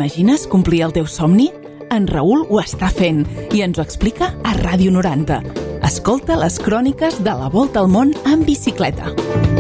T'imagines complir el teu somni? En Raül ho està fent i ens ho explica a Ràdio 90. Escolta les cròniques de la Volta al Món en bicicleta.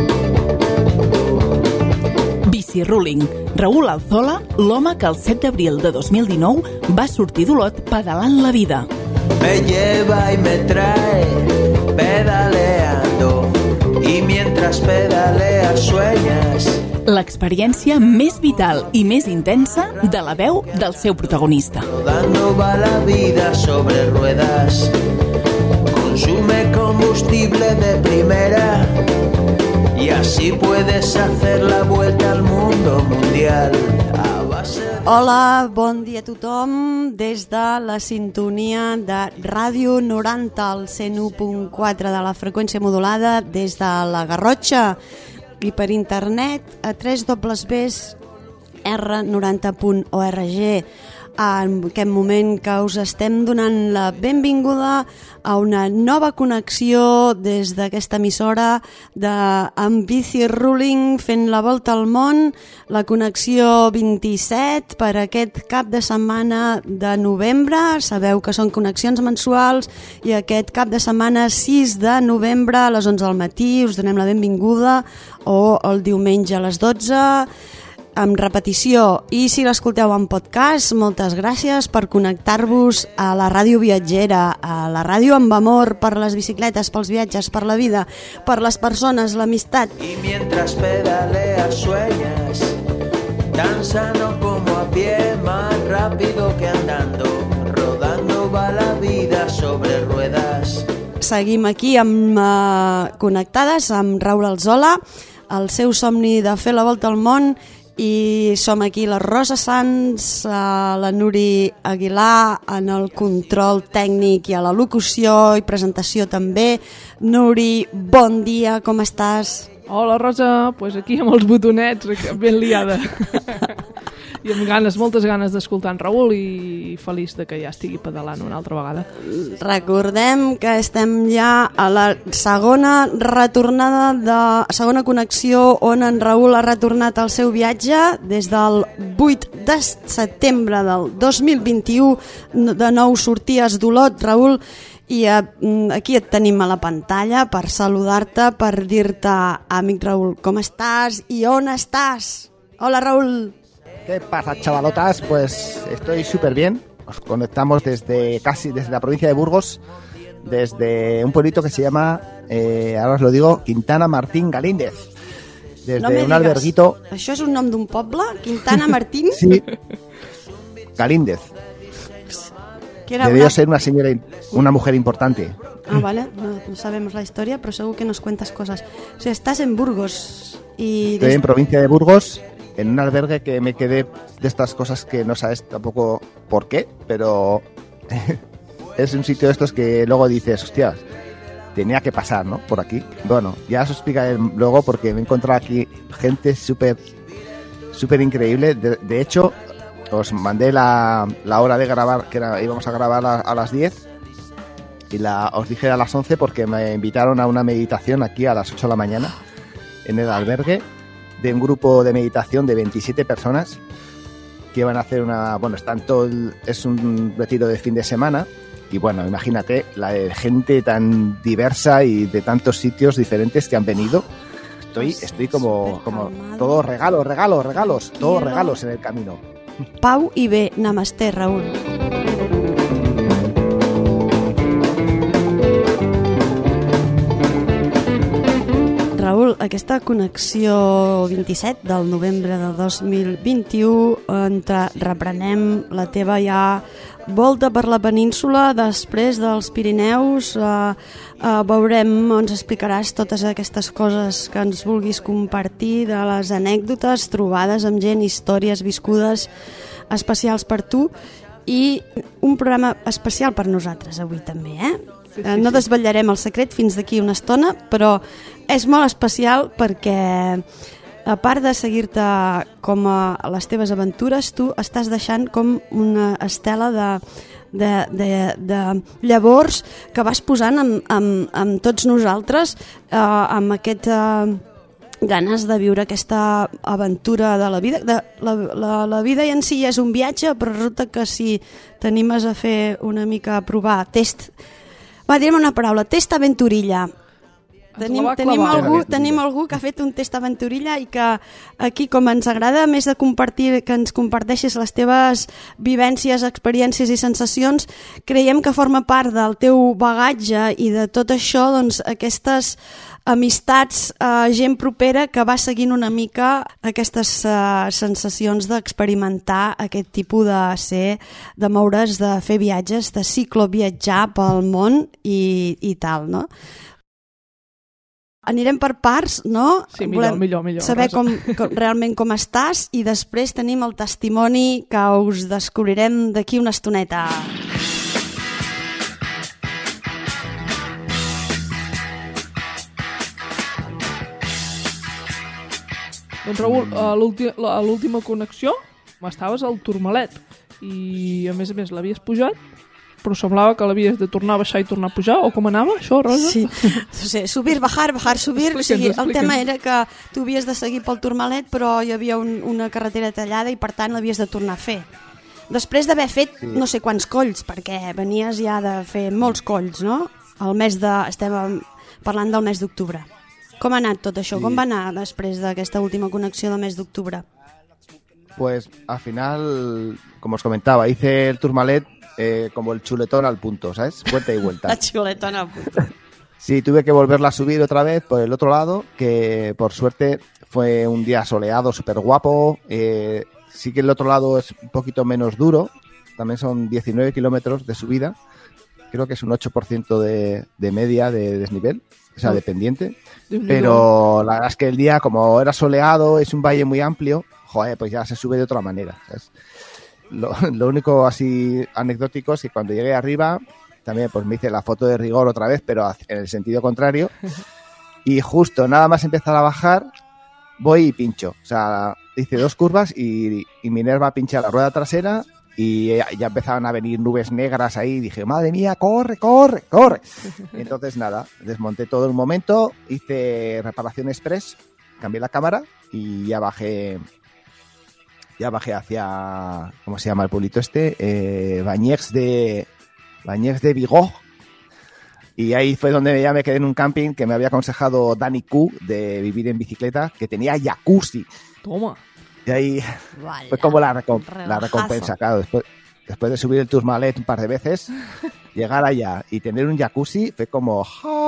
Bici Ruling. Raül Alzola, l'home que el 7 d'abril de 2019 va sortir d'Olot pedalant la vida. Me lleva y me trae pedaleando y mientras pedaleas sueñas. L'experiència més vital i més intensa de la veu del seu protagonista. Rodando va la vida sobre ruedas. Consume combustible de primera y así puedes hacer la vuelta al mundo mundial. Hola, bon dia a tothom des de la sintonia de Ràdio 90 al 101.4 de la freqüència modulada des de la Garrotxa i per internet a www.r90.org. En aquest moment que us estem donant la benvinguda a una nova connexió des d'aquesta emissora amb Bici Ruling fent la volta al món, la connexió 27 per aquest cap de setmana de novembre. Sabeu que són connexions mensuals i aquest cap de setmana 6 de novembre a les 11 del matí us donem la benvinguda, o el diumenge a les 12 amb repetició, i si l'escolteu en podcast, moltes gràcies per connectar-vos a la ràdio viatgera, a la ràdio amb amor per les bicicletes, pels viatges, per la vida, per les persones, l'amistat. Y mientras pedaleas sueñas, tan sano como a pie, más rápido que andando, rodando va la vida sobre ruedas. Seguim aquí connectades amb Raül Alzola, el seu somni de fer la volta al món. I som aquí la Rosa Sans, la Nuri Aguilar en el control tècnic i a la locució i presentació també. Nuri, bon dia, com estàs? Hola Rosa, pues aquí amb els botonets, ben liada. I amb ganes, moltes ganes d'escoltar en Raül i feliç de que ja estigui pedalant una altra vegada. Recordem que estem ja a la segona segona connexió on en Raül ha retornat al seu viatge des del 8 de setembre del 2021. De nou sorties d'Olot, Raül, i aquí et tenim a la pantalla per saludar-te, per dir-te, amic Raül, com estàs i on estàs? Hola, Raül. ¿Qué pasa, chavalotas? Pues estoy súper bien. Nos conectamos desde la provincia de Burgos, desde un pueblito que se llama, ahora os lo digo, Quintana Martín Galíndez. Desde un alberguito. ¿Això és un nom d'un poble? Quintana Martín? Sí. Galíndez. Debió ser una mujer importante. Ah, vale. No sabemos la historia, pero seguro que nos cuentas cosas. O sea, estás en Burgos. Estoy en provincia de Burgos, en un albergue que me quedé de estas cosas que no sabes tampoco por qué, pero es un sitio de estos que luego dices, hostias, tenía que pasar, ¿no? Por aquí. Bueno, ya os explicaré luego porque me he encontrado aquí gente súper increíble. De hecho, os mandé la hora de grabar, que íbamos a grabar a las 10 y os dije a las 11 porque me invitaron a una meditación aquí a las 8 de la mañana en el albergue, de un grupo de meditación de 27 personas que van a hacer es un retiro de fin de semana y bueno, imagínate la gente tan diversa y de tantos sitios diferentes que han venido. Estoy como todos regalos, todos regalos en el camino. Pau i bé, namasté, Raül. Raül, aquesta connexió 27 del novembre de 2021 on reprenem la teva ja volta per la península després dels Pirineus. Veurem, ens explicaràs totes aquestes coses que ens vulguis compartir, de les anècdotes, trobades amb gent, històries viscudes especials per tu i un programa especial per nosaltres avui també, Sí. No desvetllarem el secret fins d'aquí una estona, però és molt especial perquè a part de seguir-te com a les teves aventures, tu estàs deixant com una estela de llavors que vas posant amb tots nosaltres, amb aquest ganes de viure aquesta aventura de la vida. La vida en si ja és un viatge, però resulta que si t'animes a fer una mica a provar test... direm una paraula, test aventurilla. Tenim algú que ha fet un test aventurilla i que aquí, com ens agrada més de compartir, que ens comparteixis les teves vivències, experiències i sensacions, creiem que forma part del teu bagatge i de tot això, doncs, aquestes amistats, gent propera que va seguint una mica aquestes sensacions d'experimentar aquest tipus de moure's, de fer viatges, de cicloviatjar pel món i tal, no? Anirem per parts, no? Sí, millor. Saber realment com estàs i després tenim el testimoni que us descobrirem d'aquí una estoneta. Doncs Raül, a l'última connexió estaves al Tourmalet i a més l'havies pujat, però semblava que l'havies de tornar a baixar i tornar a pujar, o com anava això, Rosa? Sí, subir, bajar, subir. O sigui, el tema era que tu havies de seguir pel Tourmalet, però hi havia una carretera tallada i per tant l'havies de tornar a fer. Després d'haver fet no sé quants colls, perquè venies ja de fer molts colls, no? Estem parlant del mes d'octubre. Com ha anat tot això? Com va anar després d'aquesta última connexió del mes d'octubre? Pues al final, como os comentaba, hice el Tourmalet como el chuletón al punto, ¿sabes? Vuelta y vuelta. La chuletón al punto. Sí, tuve que volverla a subir otra vez por el otro lado, que por suerte fue un día soleado, súper guapo. Sí que el otro lado es un poquito menos duro, también son 19 kilómetros de subida. Creo que es un 8% de media de desnivel, o sea, de pendiente. Pero la verdad es que el día, como era soleado, es un valle muy amplio, pues ya se sube de otra manera, ¿sabes? Lo único así anecdótico es que cuando llegué arriba también pues me hice la foto de rigor otra vez, pero en el sentido contrario, y justo nada más empezar a bajar voy y pincho, o sea, hice 2 curvas y Minerva pincha la rueda trasera y ya empezaban a venir nubes negras ahí y dije, madre mía, corre. Y entonces nada, desmonté todo en un momento, hice reparación express, cambié la cámara y ya bajé hacia, ¿cómo se llama el pueblito este? Bagnères de Vigo. Y ahí fue donde ya me quedé en un camping que me había aconsejado Dani Q de vivir en bicicleta, que tenía jacuzzi. Toma. Y ahí fue como la recompensa, claro. Después de subir el Tourmalet un par de veces, llegar allá y tener un jacuzzi fue como...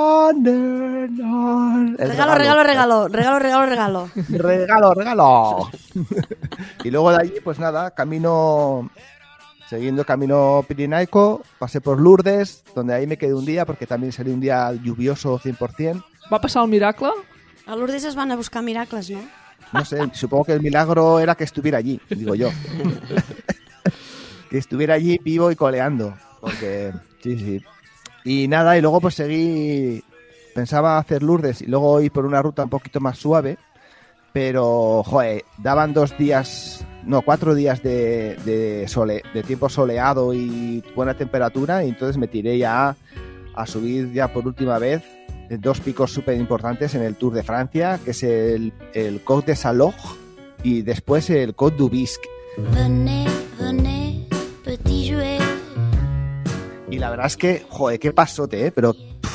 Regalo. Y luego de allí, pues nada, siguiendo camino pirenaico, pasé por Lourdes, donde ahí me quedé un día, porque también sería un día lluvioso 100%. ¿Va pasar el miracle? A Lourdes es van a buscar miracles, ¿no? No sé, supongo que el milagro era que estuviera allí, digo yo. Que estuviera allí vivo y coleando, porque sí. Y nada, y luego pues pensaba hacer Lourdes y luego ir por una ruta un poquito más suave, pero, daban 4 días de tiempo soleado y buena temperatura, y entonces me tiré ya a subir ya por última vez 2 picos súper importantes en el Tour de Francia, que es el Côte de Salog y después el Côte du Bisque. Y la verdad es que, qué pasote, pero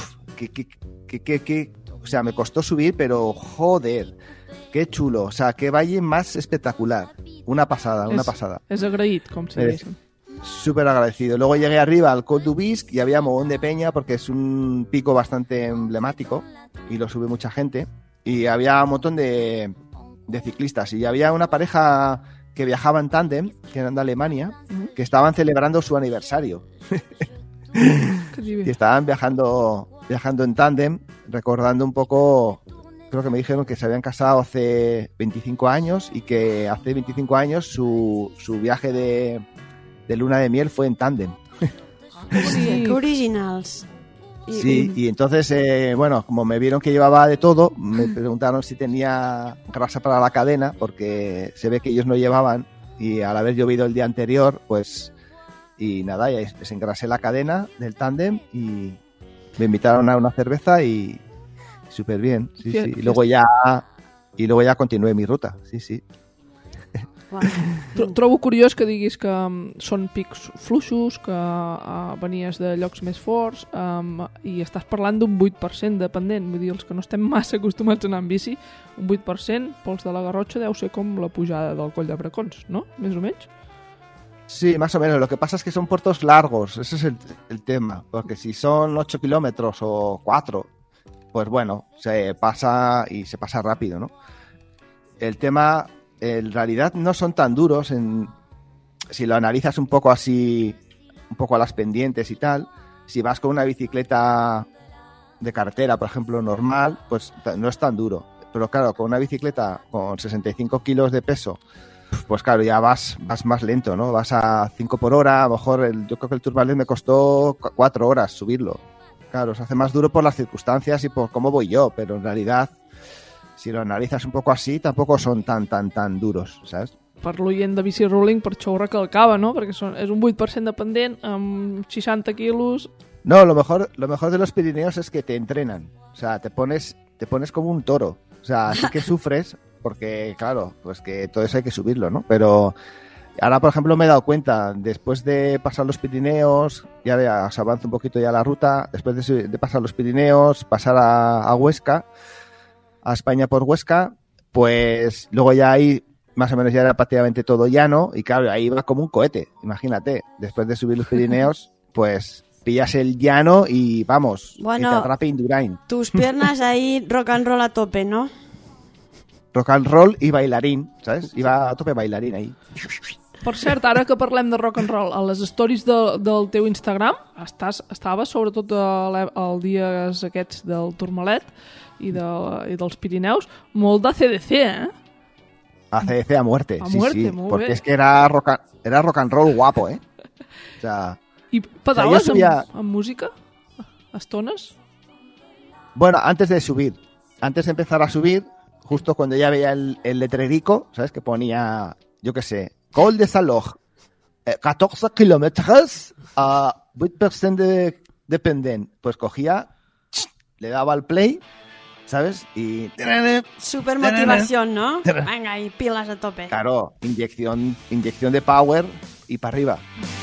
o sea, me costó subir, pero qué chulo, o sea, qué valle más espectacular. Una pasada. Es agraït, com si diguéssim. Súper agradecido. Luego llegué arriba al Côte du Bisque y había mogón de peña porque es un pico bastante emblemático y lo sube mucha gente. Y había un montón de ciclistas y había una pareja que viajaba en tándem, que eran de Alemania, que estaban celebrando su aniversario. Y estaban viajando en tándem, recordando un poco, creo que me dijeron que se habían casado hace 25 años y que hace 25 años su viaje de luna de miel fue en tándem. Sí, qué originals. Sí, y entonces, como me vieron que llevaba de todo, me preguntaron si tenía grasa para la cadena, porque se ve que ellos no llevaban, y al haber llovido el día anterior, pues, y nada, ya desengrasé la cadena del tándem y me invitaron a una cerveza y súper bien, sí. Y luego ya y luego ya continué mi ruta, sí. Trobo curiós que diguis que són pics fluixos, que venies de llocs més forts i estàs parlant d'un 8% dependent. Vull dir, els que no estem massa acostumats a anar en bici, un 8% pels de la Garrotxa deu ser com la pujada del Coll de Bracons, ¿no? Més o menys. Sí, más o menos. Lo que pasa es que son puertos largos, ese es el tema, porque si son 8 kilómetros o 4, pues bueno, se pasa y se pasa rápido, ¿no? El tema... en realidad no son tan duros si lo analizas un poco así, un poco a las pendientes y tal. Si vas con una bicicleta de carretera, por ejemplo, normal, pues no es tan duro. Pero claro, con una bicicleta con 65 kilos de peso, pues claro, ya vas más lento, ¿no? Vas a 5 por hora, a lo mejor yo creo que el Tourmalet me costó 4 horas subirlo. Claro, se hace más duro por las circunstancias y por cómo voy yo, pero en realidad... si lo analitzes un poco así, tampoco son tan duros, ¿sabes? Per l'oient de Bici Rolling, per això ho recalcava, ¿no? Perquè és un 8% dependent amb 60 quilos... No, lo mejor de los Pirineos es que te entrenan. O sea, te pones como un toro. O sea, sí que sufres, porque, claro, pues que todo eso hay que subirlo, ¿no? Pero ahora, por ejemplo, me he dado cuenta, después de pasar los Pirineos, ya se avanza un poquito ya la ruta, después de pasar los Pirineos, pasar a Huesca, a España por Huesca, pues luego ya ahí más o menos ya era prácticamente todo llano y claro, ahí va como un cohete, imagínate, después de subir los Pirineos, pues pillas el llano y vamos, bueno, y te atrape Indurain. Tus piernas ahí rock and roll a tope, ¿no? Rock and roll y bailarín, ¿sabes? Iba a tope bailarín ahí. Per cert, ara que parlem de rock and roll, a les stories del teu Instagram estaves sobretot els dies aquests del Tourmalet i dels Pirineus, molt d'ACDC, ¿eh? ACDC a muerte, a sí, muerte, sí, molt porque bé. es que era rock and roll guapo, ¿eh? O sea... I pedales subía... amb música? A estones? Bueno, antes de empezar a subir, justo cuando ya veía el letrerico, ¿sabes? Que ponía, yo qué sé, Col de Saloj, 14 kilómetros a 8% dependent. Pues cogía, le daba al play, ¿sabes? Y... Super motivación, ¿no? Venga, y pilas a tope. Claro, inyección de power y para arriba.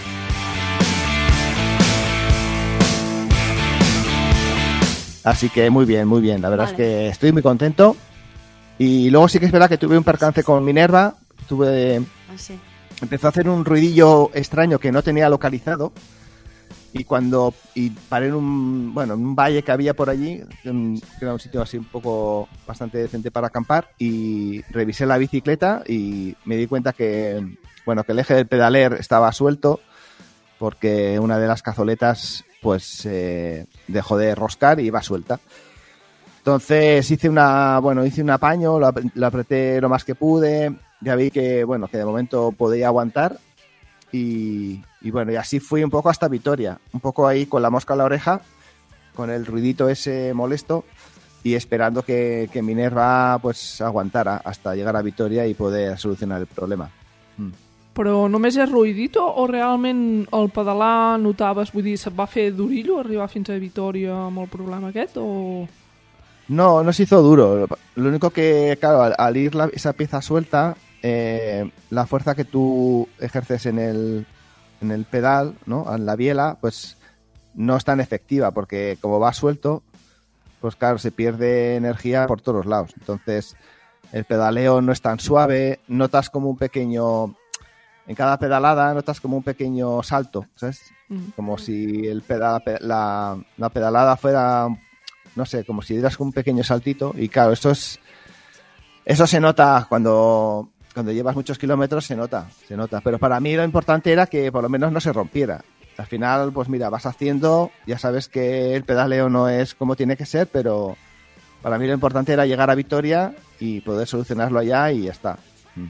Así que muy bien, muy bien. La verdad es que estoy muy contento. Y luego sí que es verdad que tuve un percance con Minerva. Sí. Empezó a hacer un ruidillo extraño que no tenía localizado. Y paré en un valle que había por allí, que era un sitio así un poco bastante decente para acampar, y revisé la bicicleta y me di cuenta que el eje del pedaler estaba suelto porque una de las cazoletas pues dejó de roscar y iba suelta. Entonces hice un apaño, lo apreté lo más que pude, ya vi que de momento podía aguantar y así fui un poco hasta Vitoria, un poco ahí con la mosca en la oreja, con el ruidito ese molesto y esperando que Minerva pues aguantara hasta llegar a Vitoria y poder solucionar el problema. Però només és ruidito o realment el pedalar notaves, vull dir, se't va fer durillo arribar fins a Vitoria amb el problema aquest o...? No se hizo duro. Lo único que, claro, al ir esa pieza suelta, la fuerza que tú ejerces en el pedal, ¿no? En la biela, pues no es tan efectiva porque como va suelto, pues claro, se pierde energía por todos lados. Entonces, el pedaleo no es tan suave, notas como un pequeño... En cada pedalada notas como un pequeño salto, ¿sabes? Como si la pedalada fuera... No sé, como si dieras un pequeño saltito. Y claro, eso se nota cuando llevas muchos kilómetros, se nota. Pero para mí lo importante era que por lo menos no se rompiera. Al final, pues mira, vas haciendo, ya sabes que el pedaleo no es como tiene que ser, pero para mí lo importante era llegar a Vitoria y poder solucionarlo allá y ya està.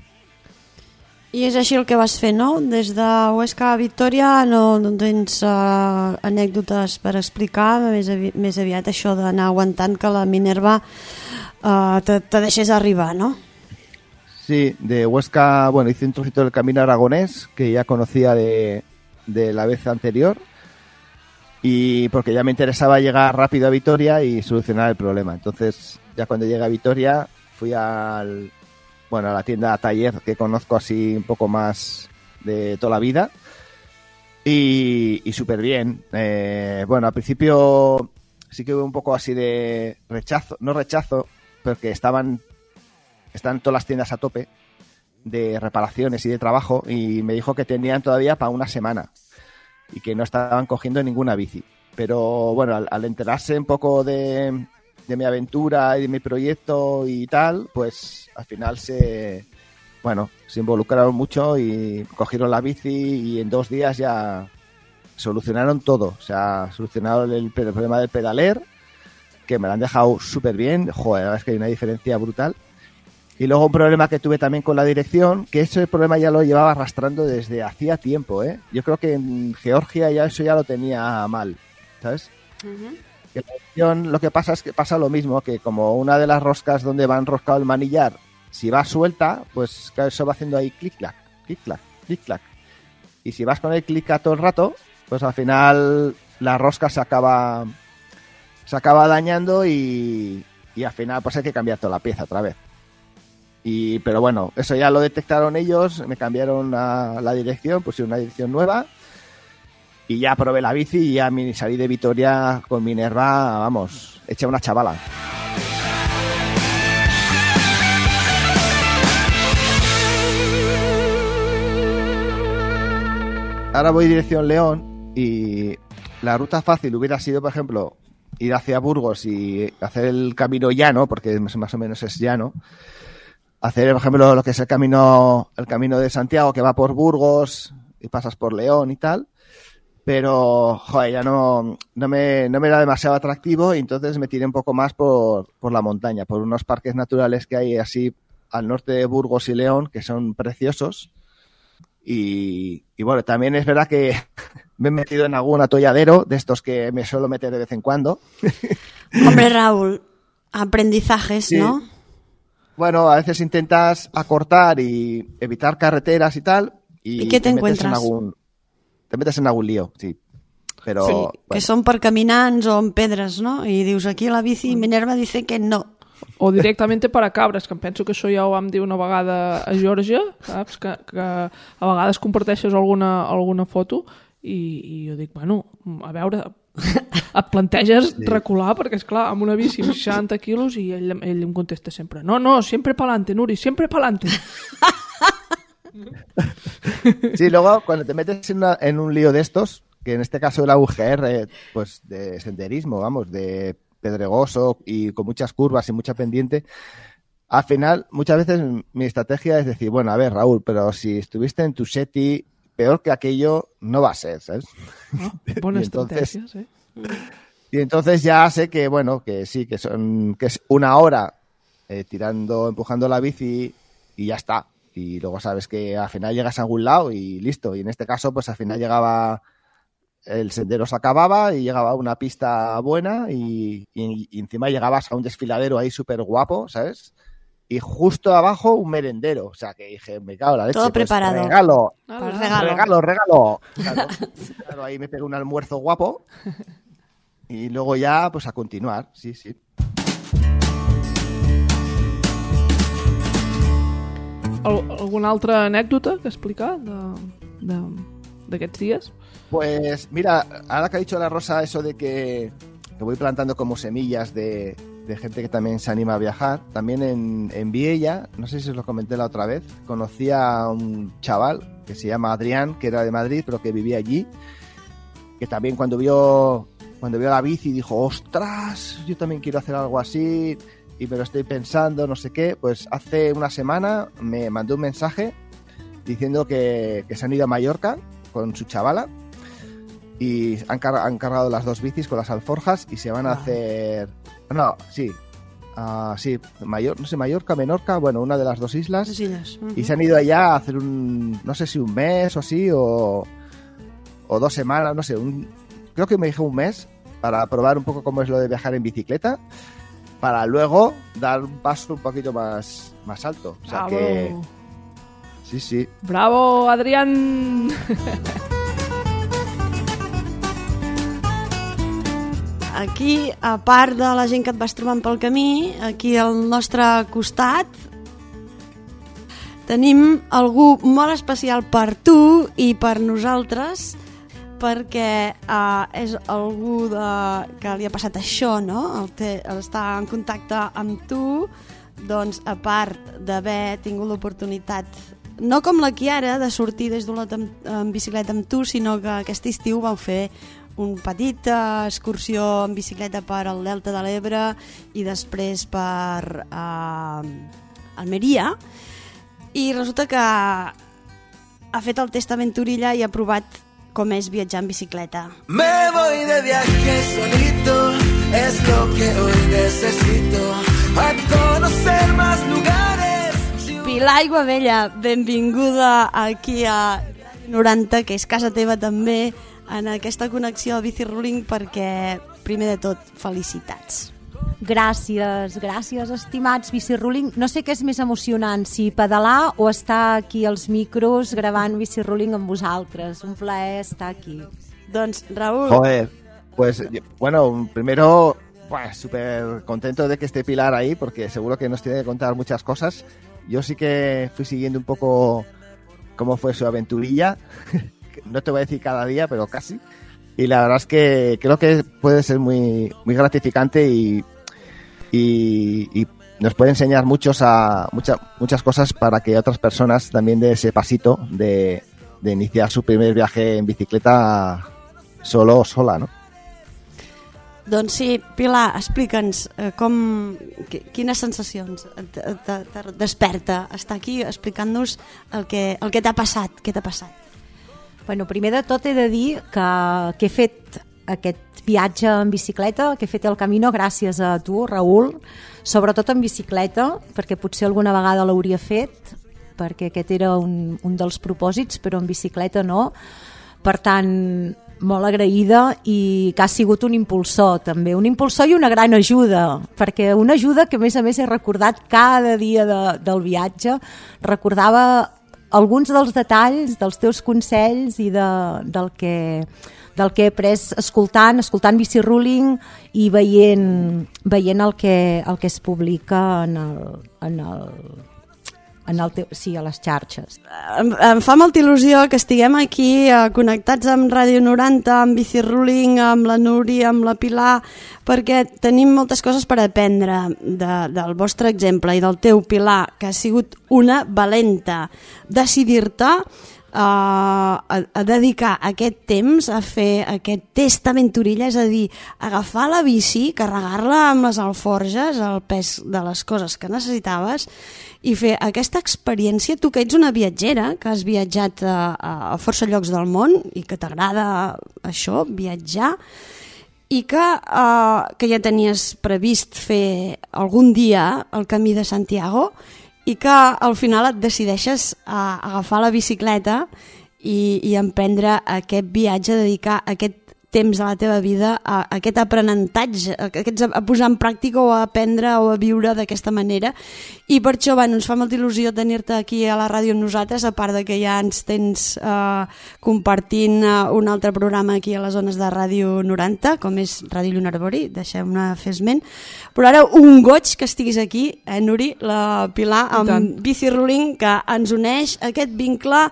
I és així el que vas fer, no? Des de Huesca a Vitoria no tens anècdotes per explicar, més aviat això d'anar aguantant que la Minerva te deixés arribar, ¿no? Sí, de Huesca, hice un trocito del camino aragonés que ya conocía de la vez anterior y porque ya me interesaba llegar rápido a Vitoria y solucionar el problema. Entonces, ya cuando llegué a Vitoria, fui a la tienda taller que conozco así un poco más de toda la vida y súper bien. Bueno, al principio sí que hubo un poco así de rechazo, no rechazo, porque están todas las tiendas a tope de reparaciones y de trabajo, y me dijo que tenían todavía para una semana y que no estaban cogiendo ninguna bici. Pero bueno, al enterarse un poco de mi aventura y de mi proyecto y tal, pues al final se involucraron mucho y cogieron la bici y en 2 días ya solucionaron todo. O sea, solucionaron el problema del pedaler, que me lo han dejado súper bien. Joder, la verdad es que hay una diferencia brutal. Y luego un problema que tuve también con la dirección, que ese problema ya lo llevaba arrastrando desde hacía tiempo, ¿eh? Yo creo que en Georgia eso ya lo tenía mal, ¿sabes? Uh-huh. Que la dirección, lo que pasa es que pasa lo mismo, que como una de las roscas donde va enroscado el manillar, si va suelta, pues eso va haciendo ahí clic-clac, clic-clac, clic-clac. Y si vas con el clic-clac todo el rato, pues al final la rosca se acaba dañando y al final pues hay que cambiar toda la pieza otra vez. Pero bueno, eso ya lo detectaron ellos, me cambiaron la dirección, pusieron una dirección nueva y ya probé la bici y ya salí de Vitoria con Minerva, vamos, hecha una chavala. Ahora voy dirección León y la ruta fácil hubiera sido, por ejemplo, ir hacia Burgos y hacer el camino llano, porque más o menos es llano. Hacer, por ejemplo, lo que es el camino de Santiago, que va por Burgos y pasas por León y tal. Pero, joder, ya no me era demasiado atractivo y entonces me tiré un poco más por la montaña, por unos parques naturales que hay así al norte de Burgos y León, que son preciosos. Y bueno, también es verdad que me he metido en algún atolladero de estos que me suelo meter de vez en cuando. Hombre, Raúl, aprendizajes, sí. ¿No? Bueno, a veces intentas acortar y evitar carreteras y tal. ¿Y qué te encuentras? Te metes en algún lío, sí. Però, sí, bueno. Que són per caminants o en pedres, no? I dius, aquí la bici, Minerva dice que no. O directamente per a cabres, que em penso que això ja ho vam dir una vegada a Geòrgia, saps? Que a vegades comparteixes alguna foto i jo dic, bueno, a veure, et planteges recular, perquè és clar, amb una bici amb 60 quilos i ell em contesta sempre, no, siempre pa'lante, Nuri, siempre pa'lante. Sí, luego cuando te metes en un lío de estos, que en este caso la UGR, pues de senderismo, vamos, de pedregoso y con muchas curvas y mucha pendiente, al final muchas veces mi estrategia es decir, bueno, a ver, Raúl, pero si estuviste en tu SETI, peor que aquello no va a ser, ¿sabes? Buena estrategia, sí. Y entonces ya sé que, bueno, que sí, que es una hora empujando la bici y ya está. Y luego sabes que al final llegas a algún lado y listo. Y en este caso, pues al final el sendero se acababa y llegaba a una pista buena y encima llegabas a un desfiladero ahí súper guapo, ¿sabes? Y justo abajo un merendero. O sea, que dije, me cago en la leche. Todo preparado. Pues, regalo. Claro, ahí me pegué un almuerzo guapo y luego ya, pues a continuar. Sí. ¿Alguna altra anècdota que explicar d'aquests días? Pues mira, ahora que ha dicho la Rosa eso de que voy plantando como semillas de gente que también se anima a viajar, también en Viella, no sé si os lo comenté la otra vez, conocí a un chaval que se llama Adrián, que era de Madrid, pero que vivía allí, que también cuando vio la bici dijo, ostras, yo también quiero hacer algo así y me lo estoy pensando, no sé qué. Pues hace una semana me mandó un mensaje diciendo que se han ido a Mallorca con su chavala y han cargado las 2 bicis con las alforjas y se van a hacer... No, sí. Mallorca, Menorca, bueno, una de las 2 islas. Uh-huh. Y se han ido allá a hacer no sé si un mes o así, o 2 semanas, no sé, creo que me dijo un mes para probar un poco cómo es lo de viajar en bicicleta, para luego dar un paso un poquito más alto. O sea, bravo. Que... Sí. ¡Bravo, Adrián! aquí, a part de la gent que et vas trobant pel camí, aquí al nostre costat tenim algú molt especial per tu i per nosaltres, perquè és algú que li ha passat això, no? Estar en contacte amb tu, doncs a part d'haver tingut l'oportunitat, no com la Chiara, de sortir des d'Olot en bicicleta amb tu, sinó que aquest estiu vau fer un petit excursió en bicicleta per al Delta de l'Ebre i després per Almeria, i resulta que ha fet el test Aventurilla i ha provat com és viatjar en bicicleta. Me voy de viaje solito, es lo que hoy necesito, a conocer más lugares. Pilar Aiguabella, benvinguda aquí a 90, que és casa teva també, en aquesta connexió al Bicirruling, perquè, primer de tot, felicitats. Gràcies, estimats Bicirruling. No sé què és més emocionant, si pedalar o estar aquí als micros gravant Bicirruling amb vosaltres. Un plaer estar aquí. Doncs, Raúl... Joder, pues, bueno, primero, súper contento de que esté Pilar ahí, porque seguro que nos tiene que contar muchas cosas. Yo sí que fui siguiendo un poco cómo fue su aventurilla. No te voy a decir cada día, pero casi. Y la verdad es que creo que puede ser muy, muy gratificante y nos puede enseñar muchas cosas para que otras personas también den ese pasito de iniciar su primer viaje en bicicleta solo o sola, ¿no? Doncs sí, Pilar, explica'ns quines sensacions te desperta estar aquí explicant-nos el que t'ha passat. Què t'ha passat? Bueno, primer de tot he de dir que he fet aquest viatge en bicicleta, que he fet el Camino gràcies a tu, Raül, sobretot en bicicleta, perquè potser alguna vegada l'hauria fet, perquè aquest era un dels propòsits, però en bicicleta no. Per tant, molt agraïda, i que ha sigut un impulsor també, un impulsor i una gran ajuda, perquè una ajuda que a més he recordat cada dia del viatge, recordava alguns dels detalls dels teus consells i del que he après escoltant Bicirruling i veient el que es publica a les xarxes. Em fa molta il·lusió que estiguem aquí connectats amb Ràdio 90, amb Bicirruling, amb la Núria, amb la Pilar, perquè tenim moltes coses per aprendre del vostre exemple i del teu, Pilar, que ha sigut una valenta. Decidir-te a dedicar aquest temps a fer aquest test aventurilla, és a dir, agafar la bici, carregar-la amb les alforges, el pes de les coses que necessitaves, i fer aquesta experiència, tu que ets una viatgera, que has viatjat a força llocs del món i que t'agrada això, viatjar, i que ja tenies previst fer algun dia el Camí de Santiago, i que al final et decideixes a agafar la bicicleta i emprendre aquest viatge, dedicar aquest temps de la teva vida a aquest aprenentatge, a posar en pràctica o a aprendre o a viure d'aquesta manera. I per això ens fa molta il·lusió tenir-te aquí a la ràdio amb nosaltres, a part de que ja ens tens compartint un altre programa aquí a les zones de Ràdio 90, com és Ràdio Llunarbori, deixem-ne fer esment. Però ara un goig que estiguis aquí, Nuri, la Pilar, amb Bicirruling, que ens uneix aquest vincle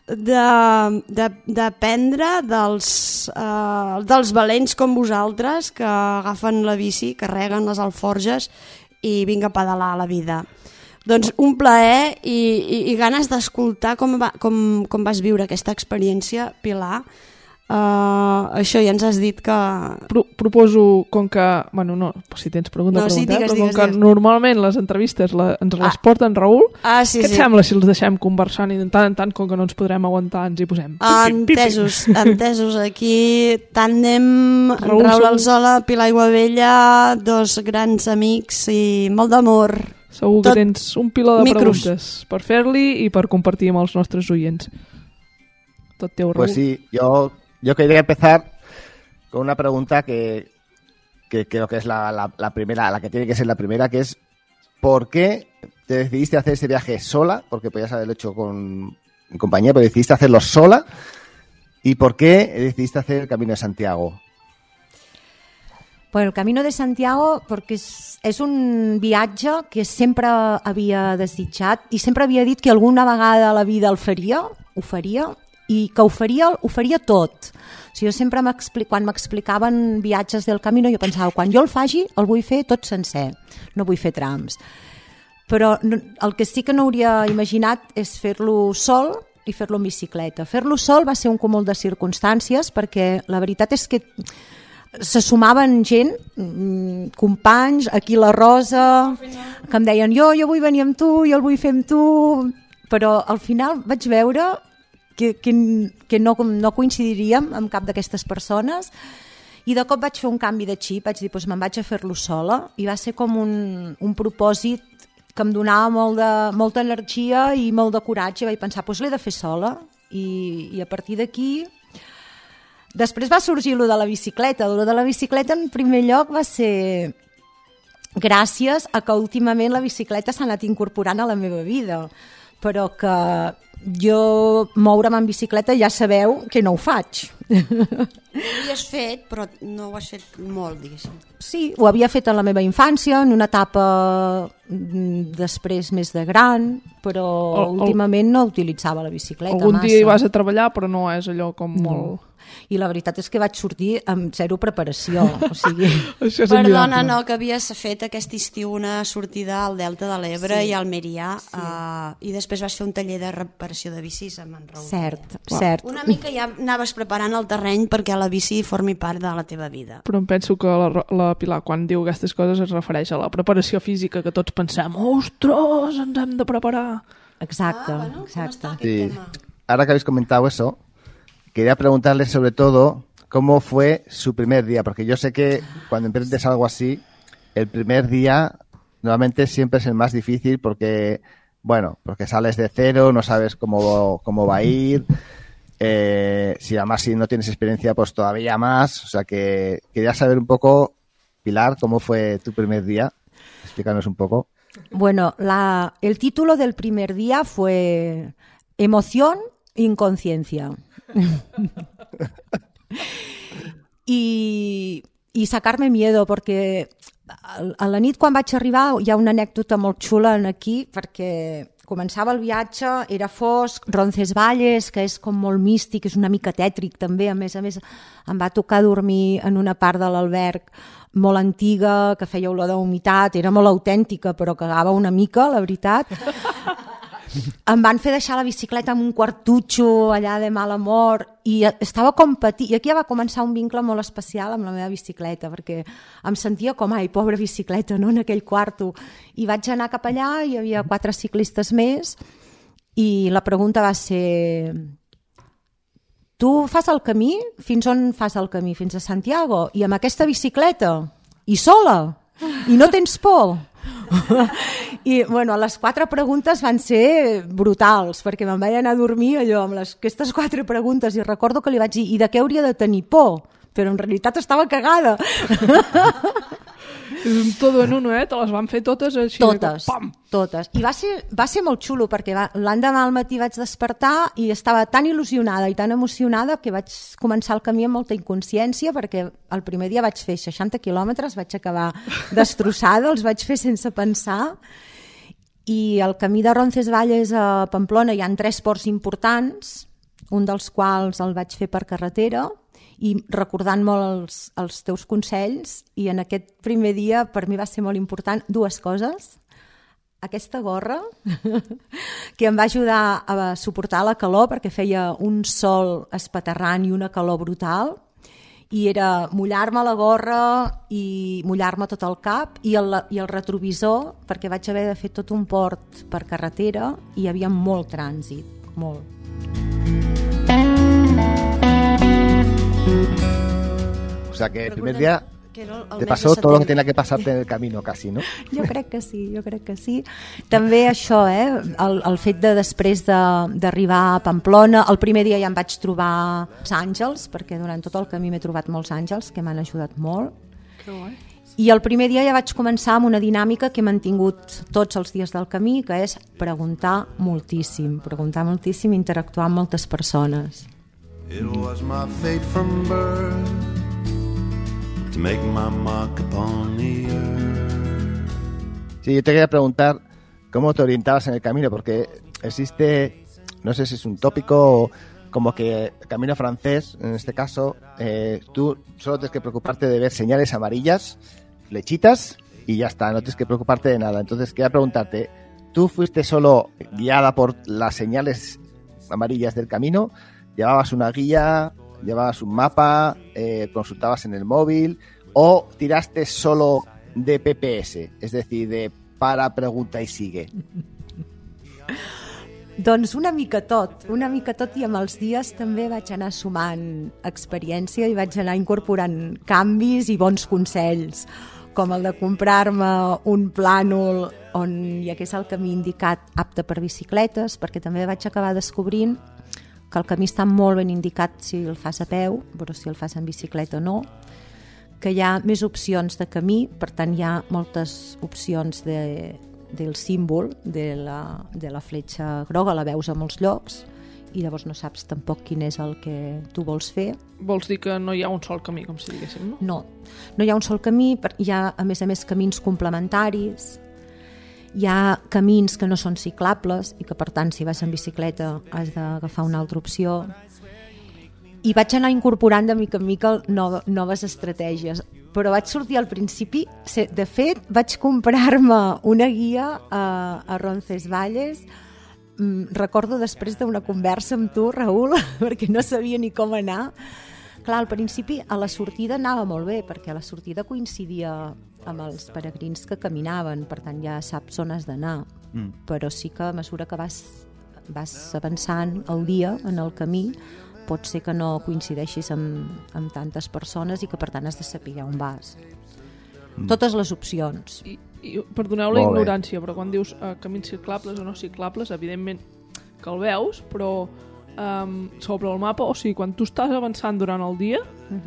d'aprendre dels valents com vosaltres, que agafen la bici, carreguen les alforges i vinga a pedalar a la vida. Doncs un plaer i ganes d'escoltar com vas viure aquesta experiència, Pilar. Això ja ens has dit que... Proposo, com que... Bueno, no, si tens pregunta, sí, digues, però com que normalment les entrevistes ens les porten Raül, què et sembla si els deixem conversant i de tant en tant, com que no ens podrem aguantar, ens hi posem? Entesos. Aquí tàndem, Raül Alzola, Pilar Aiguabella, dos grans amics i molt d'amor. Segur que tens un piló de preguntes per fer-li i per compartir amb els nostres oients. Tot teu, Raül. Pues sí, yo quería empezar con una pregunta que creo que es la primera, la que tiene que ser la primera, que es ¿por qué te decidiste hacer ese viaje sola? Porque podías haberlo hecho con compañía, pero decidiste hacerlo sola. ¿Y por qué decidiste hacer el Camino de Santiago? Pues el Camino de Santiago perquè és un viatge que sempre havia desitjat i sempre havia dit que alguna vegada a la vida ho faria i que ho faria tot. O sigui, jo sempre quan m'explicaven viatges del Camino jo pensava, quan jo el faci el vull fer tot sencer, no vull fer trams. Però el que sí que no hauria imaginat és fer-lo sol i fer-lo en bicicleta. Fer-lo sol va ser un cúmul de circumstàncies perquè la veritat és que se sumaven gent, companys, aquí la Rosa, que em deien jo vull venir amb tu, jo el vull fer amb tu, però al final vaig veure que no coincidiríem amb cap d'aquestes persones i de cop vaig fer un canvi de xip, vaig dir doncs me'n vaig a fer-lo sola i va ser com un propòsit que em donava molta energia i molt de coratge, vaig pensar doncs l'he de fer sola i a partir d'aquí després va sorgir lo de la bicicleta. Lo de la bicicleta en primer lloc va ser gràcies a que últimament la bicicleta s'ha anat incorporant a la meva vida, però que jo moure'm en bicicleta ja sabeu que no ho faig. Ho havies fet, però no ho has fet molt, diguéssim. Sí, ho havia fet en la meva infància, en una etapa després més de gran, però últimament no utilitzava la bicicleta algun massa. Dia hi vas a treballar, però no és allò com molt... I la veritat és que vaig sortir amb zero preparació. O sigui... Perdona, no, que havies fet aquest estiu una sortida al Delta de l'Ebre i al Almeria i després vas fer un taller de reparació de bicis amb en Raül. Cert. Una mica ja anaves preparant el terreny perquè la bici formi part de la teva vida. Però em penso que la Pilar, quan diu aquestes coses, es refereix a la preparació física, que tots pensem, ostres, ens hem de preparar. Exacte, bueno, exacte. Sí. Ahora que habéis comentado eso, quería preguntarle sobre todo cómo fue su primer día, porque yo sé que cuando emprendes algo así, el primer día normalmente siempre es el más difícil porque sales de cero, no sabes cómo va a ir, si no tienes experiencia, pues todavía más. O sea que quería saber un poco, Pilar, cómo fue tu primer día. Explícanos un poco. Bueno, el título del primer día fue Emoción, Inconsciencia. I sacar-me miedo, perquè a la nit quan vaig arribar hi ha una anècdota molt xula aquí, perquè començava el viatge, era fosc, Roncesvalles, que és com molt místic, és una mica tètric també, a més em va tocar dormir en una part de l'alberg molt antiga, que feia olor d'humitat, era molt autèntica però cagava una mica, la veritat. Em van fer deixar la bicicleta en un quartutxo allà de mal amor i estava com petit, i aquí ja va començar un vincle molt especial amb la meva bicicleta perquè em sentia com, ai, pobra bicicleta, no?, en aquell quarto, i vaig anar cap allà, hi havia 4 ciclistes més i la pregunta va ser: tu fas el camí? Fins on fas el camí? Fins a Santiago? I amb aquesta bicicleta? I sola? I no tens por? I bueno, les 4 preguntes van ser brutals perquè me'n vaig anar a dormir allò amb aquestes 4 preguntes i recordo que li vaig dir: i de què hauria de tenir por? Però en realitat estava cagada. És un tot en uno, te les van fer totes així. Totes, pam! Totes. I va ser molt xulo perquè l'endemà al matí vaig despertar i estava tan il·lusionada i tan emocionada que vaig començar el camí amb molta inconsciència perquè el primer dia vaig fer 60 quilòmetres, vaig acabar destrossada, els vaig fer sense pensar. I el camí de Roncesvalles a Pamplona hi ha 3 ports importants, un dels quals el vaig fer per carretera, i recordant molt els teus consells, i en aquest primer dia per mi va ser molt important 2 coses. Aquesta gorra, que em va ajudar a suportar la calor perquè feia un sol espaterrant i una calor brutal, i era mullar-me la gorra i mullar-me tot el cap i el retrovisor, perquè vaig haver de fer tot un port per carretera i hi havia molt trànsit, molt. O sea que el primer día te pasó todo lo que tenía que pasarte en el camino casi, ¿no? Jo crec que sí. També això, el fet de després d'arribar a Pamplona, el primer dia ja em vaig trobar els àngels, perquè durant tot el camí m'he trobat molts àngels que m'han ajudat molt. I el primer dia ja vaig començar amb una dinàmica que he mantingut tots els dies del camí, que és preguntar moltíssim, i interactuar amb moltes persones. It was my fate from birth to make my mark upon the earth. Sí, yo te quería preguntar cómo te orientabas en el camino, porque existe, no sé si es un tópico, como que el camino francés, en este caso, tú solo tienes que preocuparte de ver señales amarillas, flechitas, y ya está, no tienes que preocuparte de nada. Entonces, quería preguntarte, ¿tú fuiste solo guiada por las señales amarillas del camino? ¿Llevabas una guía, llevabas un mapa, consultabas en el móvil, o tiraste solo de PPS, es decir, de para, pregunta i sigue? Doncs una mica tot, i amb els dies també vaig anar sumant experiència i vaig anar incorporant canvis i bons consells, com el de comprar-me un plànol on hi hagués el camí indicat apte per bicicletes, perquè també vaig acabar descobrint que el camí està molt ben indicat si el fas a peu, però si el fas en bicicleta no, que hi ha més opcions de camí, per tant hi ha moltes opcions del símbol de la fletxa groga, la veus a molts llocs i llavors no saps tampoc quin és el que tu vols fer. Vols dir que no hi ha un sol camí, com si diguéssim, no? No hi ha un sol camí, hi ha a més camins complementaris, hi ha camins que no són ciclables i que per tant si vas en bicicleta has d'agafar una altra opció. I vaig anar incorporant de mica en mica noves estratègies, però vaig sortir al principi, de fet vaig comprar-me una guia a Roncesvalles, recordo després d'una conversa amb tu, Raül, perquè no sabia ni com anar. Clar, al principi a la sortida anava molt bé, perquè a la sortida coincidia amb els peregrins que caminaven, per tant ja saps on has d'anar, però sí que a mesura que vas avançant el dia en el camí, pot ser que no coincideixis amb tantes persones i que per tant has de saber on vas. Totes les opcions. I perdoneu la ignorància, però quan dius camins ciclables o no ciclables, evidentment que el veus, però sobre el mapa, o sigui, quan tu estàs avançant durant el dia,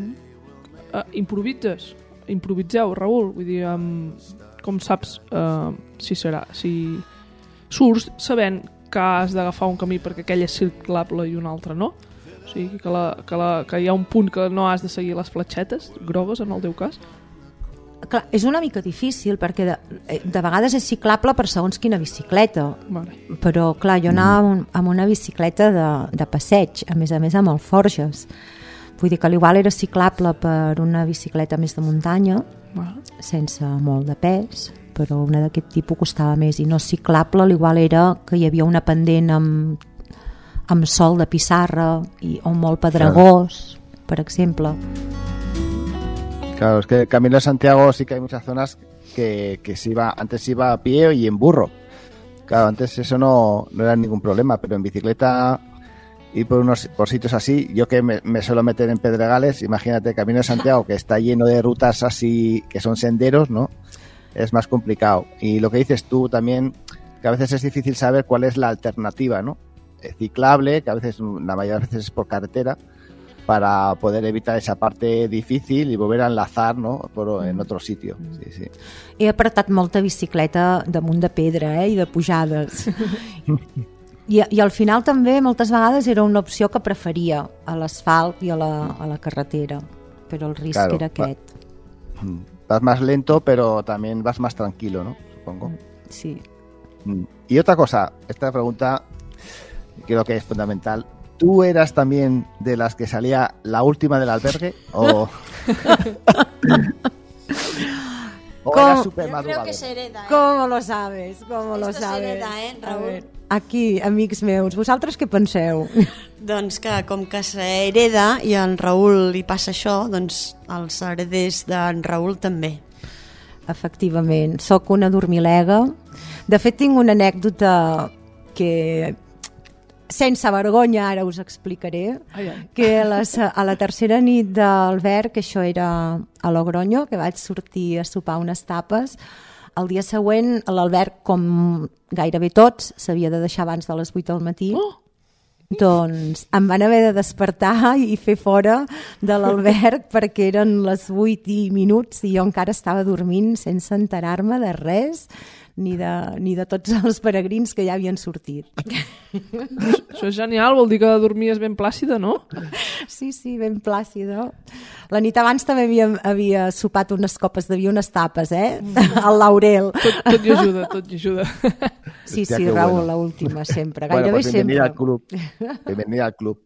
improviseu, Raül, vull dir, com saps si surts sabent que has d'agafar un camí perquè aquell és ciclable i un altre no? O sigui, que hi ha un punt que no has de seguir les fletxetes grogues, en el teu cas? Clar, és una mica difícil perquè de vegades és ciclable per segons quina bicicleta. Vale. Però clar, jo anava amb una bicicleta de passeig, a més amb alforges. Vull dir que l'igual era ciclable per una bicicleta més de muntanya, sense molt de pes, però una d'aquest tipus costava més, i no ciclable l'igual era que hi havia una pendent amb sol de pissarra o molt pedregós, per exemple. Claro, es que el Camino de Santiago sí que hay muchas zonas que antes se iba a pie y en burro. Claro, antes eso no era ningún problema, pero en bicicleta ir por sitios así, yo que me suelo meter en pedregales, imagínate el Camino de Santiago que está lleno de rutas así que son senderos, ¿no? Es más complicado. Y lo que dices tú también, que a veces es difícil saber cuál es la alternativa, ¿no? Ciclable, que a veces, la mayoría de veces es por carretera, para poder evitar esa parte difícil y volver a enlazar, ¿no? En otro sitio. Sí. He apretat molta bicicleta damunt de pedra i de pujades. I al final també moltes vegades era una opció que preferia a l'asfalt i a la carretera, però el risc era aquest. Vas más lento, pero también vas más tranquilo, ¿no? Supongo. Sí. Y otra cosa, esta pregunta creo que es fundamental. ¿Tú eras también de las que salía la última del albergue? ¿O eras súper madrugador? Creo que se hereda, ¿eh? ¿Cómo lo sabes? Esto se hereda, Raúl? Aquí, amics meus, vosaltres què penseu? Doncs que com que s'hereda i a en Raül li passa això, doncs els hereders d'en Raül també. Efectivament, sóc una dormilega. De fet, tinc una anècdota que, sense vergonya, ara us explicaré, que a la tercera nit d'Albert, que això era a Logroño, que vaig sortir a sopar unes tapes, el dia següent l'Albert, com gairebé tots, s'havia de deixar abans de les 8 del matí, doncs em van haver de despertar i fer fora de l'Albert perquè eren les 8 i minuts i jo encara estava dormint sense enterar-me de res, ni de tots els peregrins que ja havien sortit. Això és genial, vol dir que dormies ben plàcida, no? Sí, ben plàcida. La nit abans també havia sopat unes copes de vi, unes tapes, al Laurel. Tot hi ajuda. Sí, Hòstia, Raül, bueno. l'última, sempre. Bueno, Gairebé pues bienvenida sempre. al club. Bienvenida al club.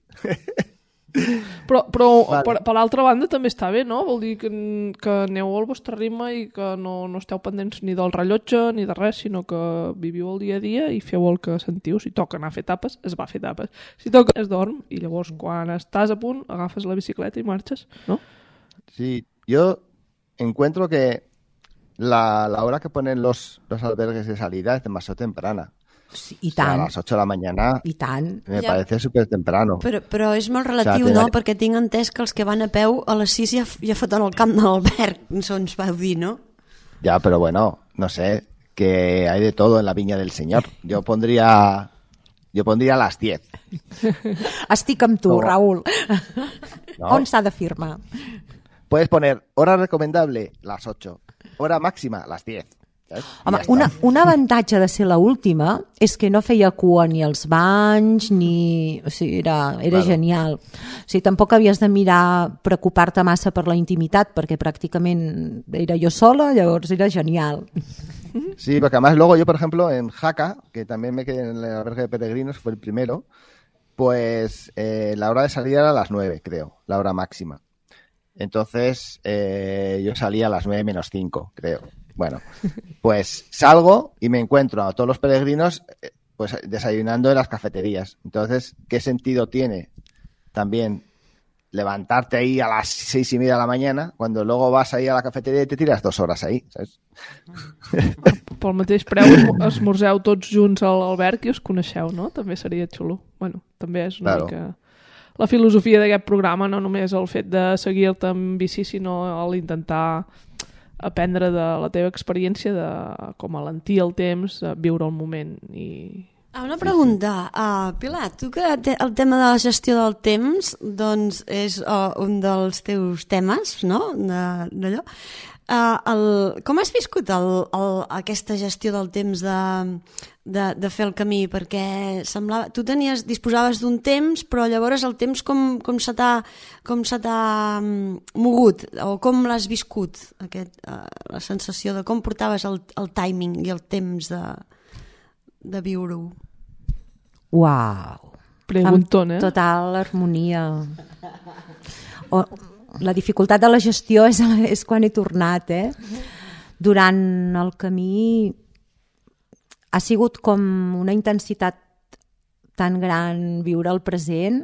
Però Vale. per l'altra banda també està bé, no? Vol dir que aneu al vostre ritme i que no esteu pendents ni del rellotge ni de res, sinó que viviu el dia a dia i feu el que sentiu. Si toca anar a fer tapes, es va a fer tapes. Si toca, es dorm i llavors quan estàs a punt agafes la bicicleta i marxes, no? Sí, yo encuentro que la hora que ponen los albergues de salida es demasiado temprana. Sí, i O sea, a tant, las 8 de la mañana i tant. me Ja. parece súper temprano. Però és molt relatiu, O sea, no? Perquè tinc entès que els que van a peu a les 6 ja foten el camp de l'Alberg, ens vau dir, no? Ya, pero bueno, no sé, que hay de todo en la viña del Señor. Yo pondría las 10. Estic amb tu, No. Raül. No. On s'ha de firmar? Puedes poner hora recomendable las 8, hora máxima las 10. ¿sabes? Y Home, ya está. un avantatge de ser l'última és que no feia cua ni als banys, ni... O sigui, era Claro. genial. O sigui, tampoc havies de mirar, preocupar-te massa per la intimitat, perquè pràcticament era jo sola, llavors era genial. Sí, porque además luego yo, por ejemplo, en Jaca, que también me quedé en el albergue de peregrinos, fue el primero, pues la hora de salida era a las 9, creo, la hora máxima. Entonces yo salía a las 9 menos 5, creo. Bueno, pues salgo y me encuentro a todos los peregrinos pues desayunando en las cafeterías. Entonces, ¿qué sentido tiene también levantarte ahí a las 6:30 de la mañana cuando luego vas ahí a la cafetería y te tiras 2 horas ahí, ¿sabes? Pel mateix preu esmorzeu tots junts a l'alberg i us coneixeu, no? També seria xulo. Bueno, també és una Claro. mica la filosofia d'aquest programa, no només el fet de seguir-te en bici, sinó l'intentar aprendre de la teva experiència de com alentir el temps, viure el moment i... Una pregunta, Pilar, tu que el tema de la gestió del temps doncs és un dels teus temes, no? D'allò. Com has viscut aquesta gestió del temps de fer el camí? Perquè semblava, tu disposaves d'un temps, però llavors el temps com se t'ha mogut, o com l'has viscut, la sensació de com portaves el timing i el temps de viure-ho? Uau! Preguntón, Amb total harmonia. La dificultat de la gestió és quan he tornat, Durant el camí ha sigut com una intensitat tan gran viure el present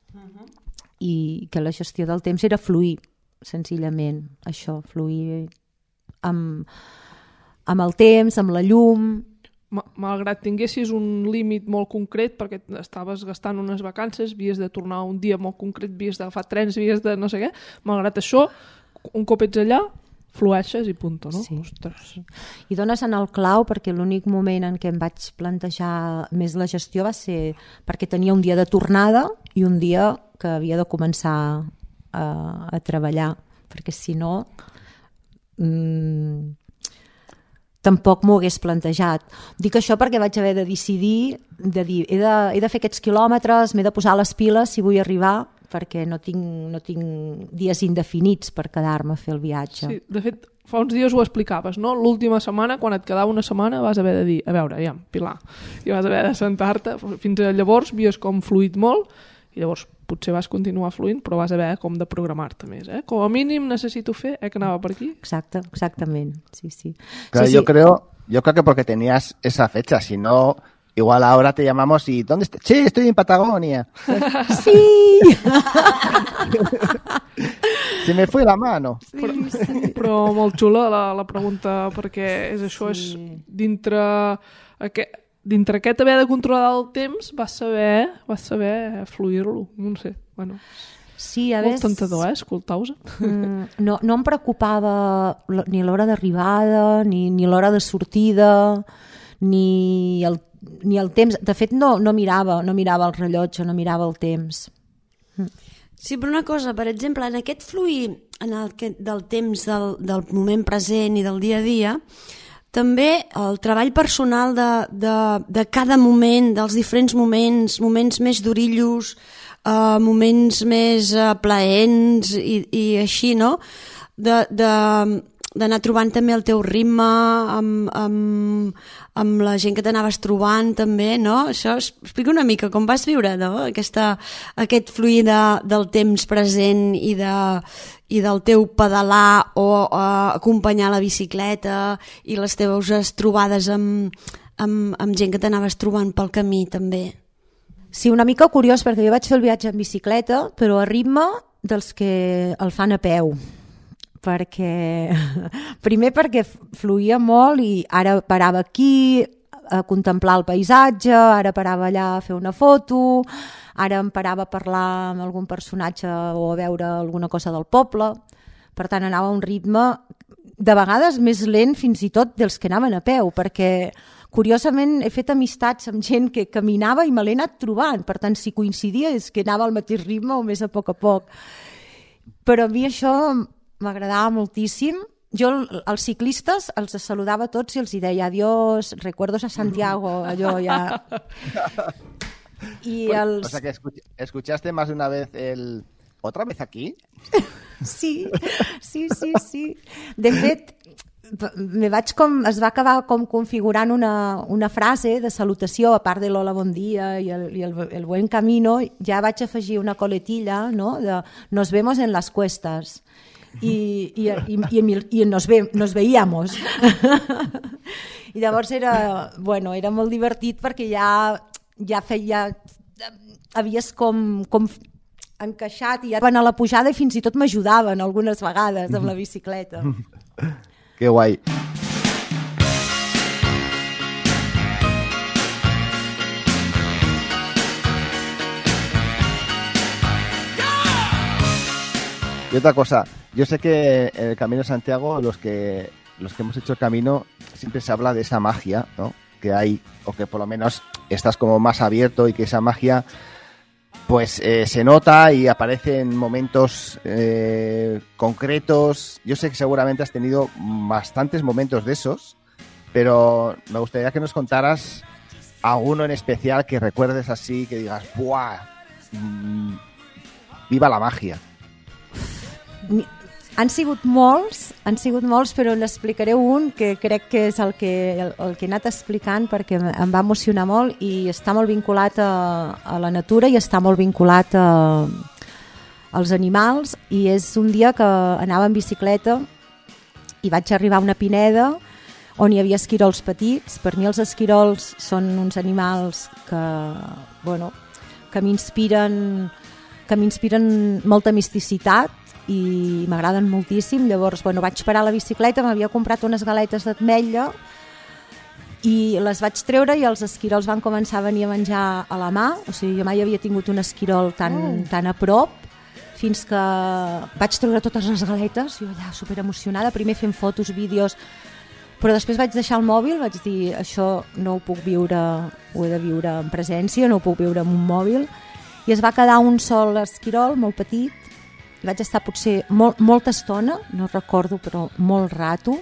i que la gestió del temps era fluir, senzillament. Això, fluir amb el temps, amb la llum. Malgrat tinguessis un límit molt concret, perquè estaves gastant unes vacances, havies de tornar un dia molt concret, havies d'agafar trens, havies de no sé què, malgrat això, un cop ets allà, flueixes i punto, no? Sí. Ostres. I dones en el clau, perquè l'únic moment en què em vaig plantejar més la gestió va ser perquè tenia un dia de tornada i un dia que havia de començar a treballar, perquè si no tampoc m'ho hagués plantejat. Dic això perquè vaig haver de decidir, de dir, he de fer aquests quilòmetres, m'he de posar les piles si vull arribar, perquè no tinc dies indefinits per quedar-me a fer el viatge. Sí, de fet, fa uns dies ho explicaves, no? L'última setmana, quan et quedava una setmana, vas haver de dir, a veure, ja, Pilar, i vas haver de sentar-te. Fins a llavors havies com fluït molt, i llavors potser vas continuar fluint, però vas haver com de programar-te més, Com a mínim necessito fer, que anava per aquí. Exactament, sí. Claro, sí. yo creo que porque tenías esa fecha, si no, igual ahora te llamamos y ¿dónde estás? Sí, estoy en Patagonia. Sí! Se me fue la mano. Però molt xula la pregunta, perquè és això, és dintre aquest haver de controlar el temps vas saber fluir-lo, no sé, bueno, Sí, molt tentador, escoltar-vos. No em preocupava ni l'hora d'arribada, ni l'hora de sortida, ni el temps. De fet, no mirava el rellotge, no mirava el temps. Sí, però una cosa, per exemple, en aquest fluir del temps del moment present i del dia a dia, també el treball personal de cada moment, dels diferents moments més durillos, moments més plaents i així, no? D'anar trobant també el teu ritme amb la gent que t'anaves trobant també, no? Això explica una mica com vas viure, no? Aquest fluir del temps present i del teu pedalar o acompanyar la bicicleta i les teves trobades amb gent que t'anaves trobant pel camí també. Sí, una mica curiós perquè jo vaig fer el viatge en bicicleta però a ritme dels que el fan a peu. Primer perquè fluïa molt i ara parava aquí a contemplar el paisatge, ara parava allà a fer una foto, ara em parava a parlar amb algun personatge o a veure alguna cosa del poble. Per tant, anava a un ritme de vegades més lent fins i tot dels que anaven a peu, perquè curiosament he fet amistats amb gent que caminava i me l'he anat trobant. Per tant, si coincidia és que anava al mateix ritme o més a poc. Però a mi això m'agradava moltíssim. Jo als ciclistes els saludava tots i els deia adiós, recuerdos a Santiago, allò ja... O sea que escuchaste más de una vez el ¿otra vez aquí? Sí. De fet, es va acabar com configurant una frase de salutació, a part de l'hola, bon dia i el buen camino, ja vaig afegir una coletilla, no? De nos vemos en las cuestas. Y nos veíamos. I llavors era molt divertit perquè ja havies com encaixat i ja van a la pujada i fins i tot m'ajudaven algunes vegades amb la bicicleta. Que guai. Y otra cosa, yo sé que en el Camino de Santiago, los que hemos hecho el camino, siempre se habla de esa magia, ¿no? Que hay, o que por lo menos estás como más abierto y que esa magia pues se nota y aparece en momentos concretos. Yo sé que seguramente has tenido bastantes momentos de esos, pero me gustaría que nos contaras alguno en especial que recuerdes así, que digas, ¡buah! ¡Viva la magia! Han sigut molts, però n'explicaré un que crec que és el que he anat explicant perquè em va emocionar molt i està molt vinculat a la natura i està molt vinculat als animals. I és un dia que anava en bicicleta i vaig arribar a una pineda on hi havia esquirols petits. Per mi els esquirols són uns animals que m'inspiren molta misticitat i m'agraden moltíssim. Llavors vaig parar la bicicleta, m'havia comprat unes galetes d'ametlla i les vaig treure i els esquirols van començar a venir a menjar a la mà. O sigui, jo mai havia tingut un esquirol tan a prop, fins que vaig treure totes les galetes, jo allà superemocionada, primer fent fotos, vídeos, però després vaig deixar el mòbil, vaig dir això no ho puc viure, ho he de viure en presència, no ho puc viure amb un mòbil, i es va quedar un sol esquirol molt petit. Vaig estar potser molta estona, no recordo, però molt rato.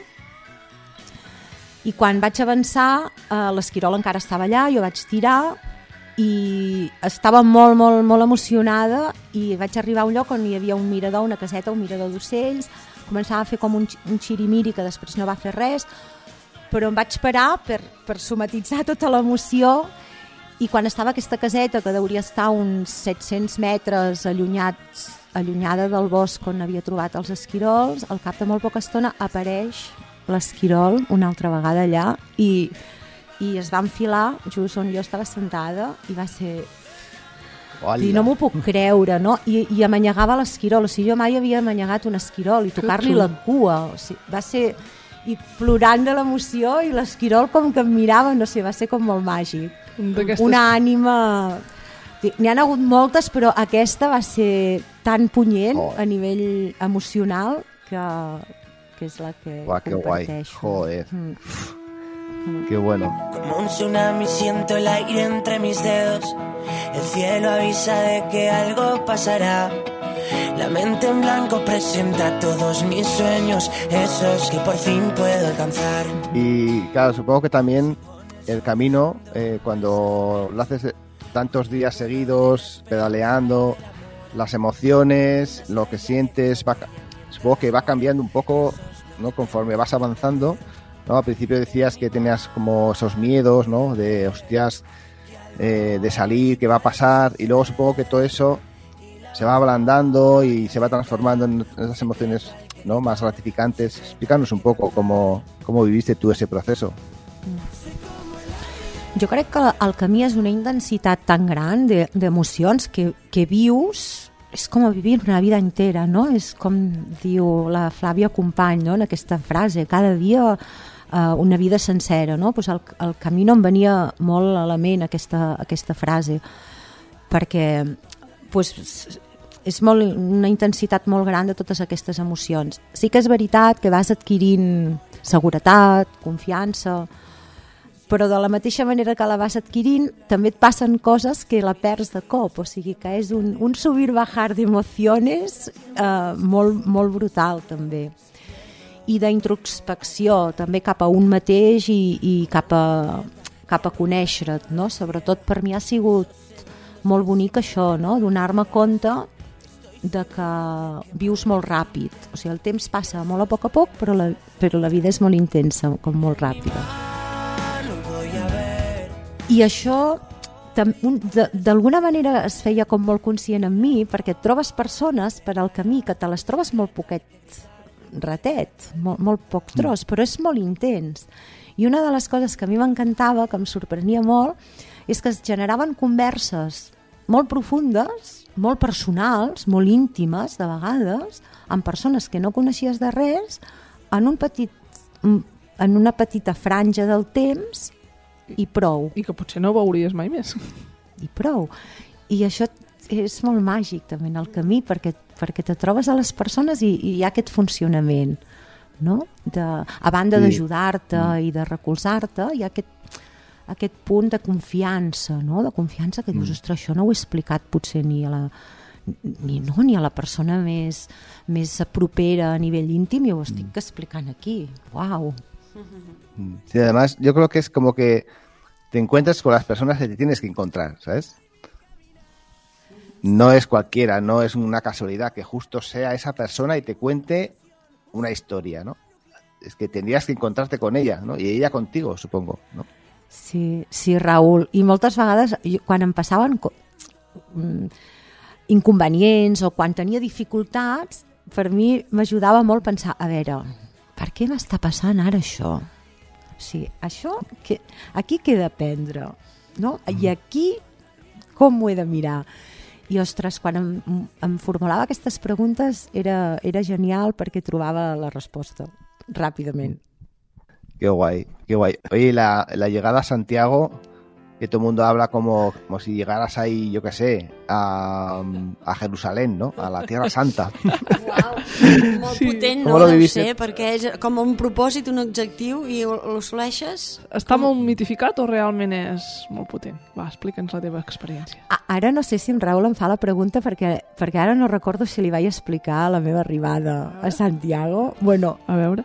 I quan vaig avançar, l'esquirol encara estava allà, jo vaig tirar i estava molt, molt, molt emocionada i vaig arribar a un lloc on hi havia un mirador, una caseta, un mirador d'ocells, començava a fer com un xirimiri que després no va fer res, però em vaig parar per somatitzar tota l'emoció i quan estava aquesta caseta, que hauria estar uns 700 metres allunyada del bosc on havia trobat els esquirols, al cap de molt poca estona apareix l'esquirol una altra vegada allà i es va enfilar just on jo estava sentada i va ser... I no m'ho puc creure, no? I amanyegava l'esquirol, o sigui, jo mai havia amanyegat un esquirol i tocar-li la cua, o sigui, va ser... I plorant de l'emoció i l'esquirol com que em mirava, no sé, va ser com molt màgic. Una ànima... N'hi han hagut moltes, però aquesta va ser tan punyent a nivell emocional que és la que comparteixo. Joder. Qué bueno. Como un tsunami siento el aire entre mis dedos. El cielo avisa de que algo pasará. La mente en blanco presenta todos mis sueños, esos que por fin puedo alcanzar. Y claro, supongo que también el camino, cuando lo haces tantos días seguidos, pedaleando, las emociones, lo que sientes, supongo que va cambiando un poco, ¿no? Conforme vas avanzando, ¿no? Al principio decías que tenías como esos miedos, ¿no? De hostias, de salir, qué va a pasar, y luego supongo que todo eso se va ablandando y se va transformando en esas emociones, ¿no? Más gratificantes. Explícanos un poco cómo viviste tú ese proceso. Jo crec que el camí és una intensitat tan gran d'emocions que vius, és com a vivir una vida entera, no? És com diu la Flàvia Company, no? En aquesta frase, cada dia una vida sencera, no? Pues el camí no em venia molt a la ment aquesta frase, perquè pues, és una intensitat molt gran de totes aquestes emocions. Sí que és veritat que vas adquirint seguretat, confiança, però de la mateixa manera que la vas adquirint també et passen coses que la perds de cop, o sigui que és un subir-bajar d'emociones molt, molt brutal també, i d'introspecció també cap a un mateix i cap a conèixer-te, no? Sobretot per mi ha sigut molt bonic això, no? Donar-me compte de que vius molt ràpid, o sigui, el temps passa molt a poc, però la vida és molt intensa, com molt ràpida. I això d'alguna manera es feia com molt conscient en mi, perquè et trobes persones per al camí que te les trobes molt poquet ratet, molt poc tros, però és molt intens. I una de les coses que a mi m'encantava, que em sorprenia molt, és que es generaven converses molt profundes, molt personals, molt íntimes de vegades, amb persones que no coneixies de res, en una petita franja del temps, i prou. I que potser no veuries mai més. I prou. I això és molt màgic també en el camí, perquè te trobes a les persones i hi ha aquest funcionament, no? A banda d'ajudar-te i de recolzar-te, hi ha aquest punt de confiança, no? De confiança que dius, ostres, això no ho he explicat potser ni a la persona més propera a nivell íntim, i ho estic explicant aquí. Uau! Sí, además yo creo que es como que te encuentras con las personas que te tienes que encontrar, ¿sabes? No es cualquiera, no es una casualidad que justo sea esa persona y te cuente una historia, ¿no? Es que tendrías que encontrarte con ella, ¿no? Y ella contigo, supongo, ¿no? Sí, Raül. I moltes vegades, quan em passaven inconvenients o quan tenia dificultats, per mi m'ajudava molt pensar, a veure, per què m'està passant ara això? O sigui, això, aquí què he d'aprendre? No? I aquí, com ho he de mirar? I, ostres, quan em formulava aquestes preguntes era genial perquè trobava la resposta ràpidament. Qué guay, qué guay. Oye, la llegada a Santiago, que todo el mundo habla como si llegaras ahí, yo qué sé, a Jerusalén, ¿no? A la Tierra Santa. Uau, molt potent, no? Deu ser, perquè és com un propòsit, un objectiu, i l'assoleixes? Està molt mitificat o realment és molt potent? Va, explica'ns la teva experiència. Ara no sé si en Raül em fa la pregunta perquè ara no recordo si li vaig explicar la meva arribada a Santiago. Bueno, a veure...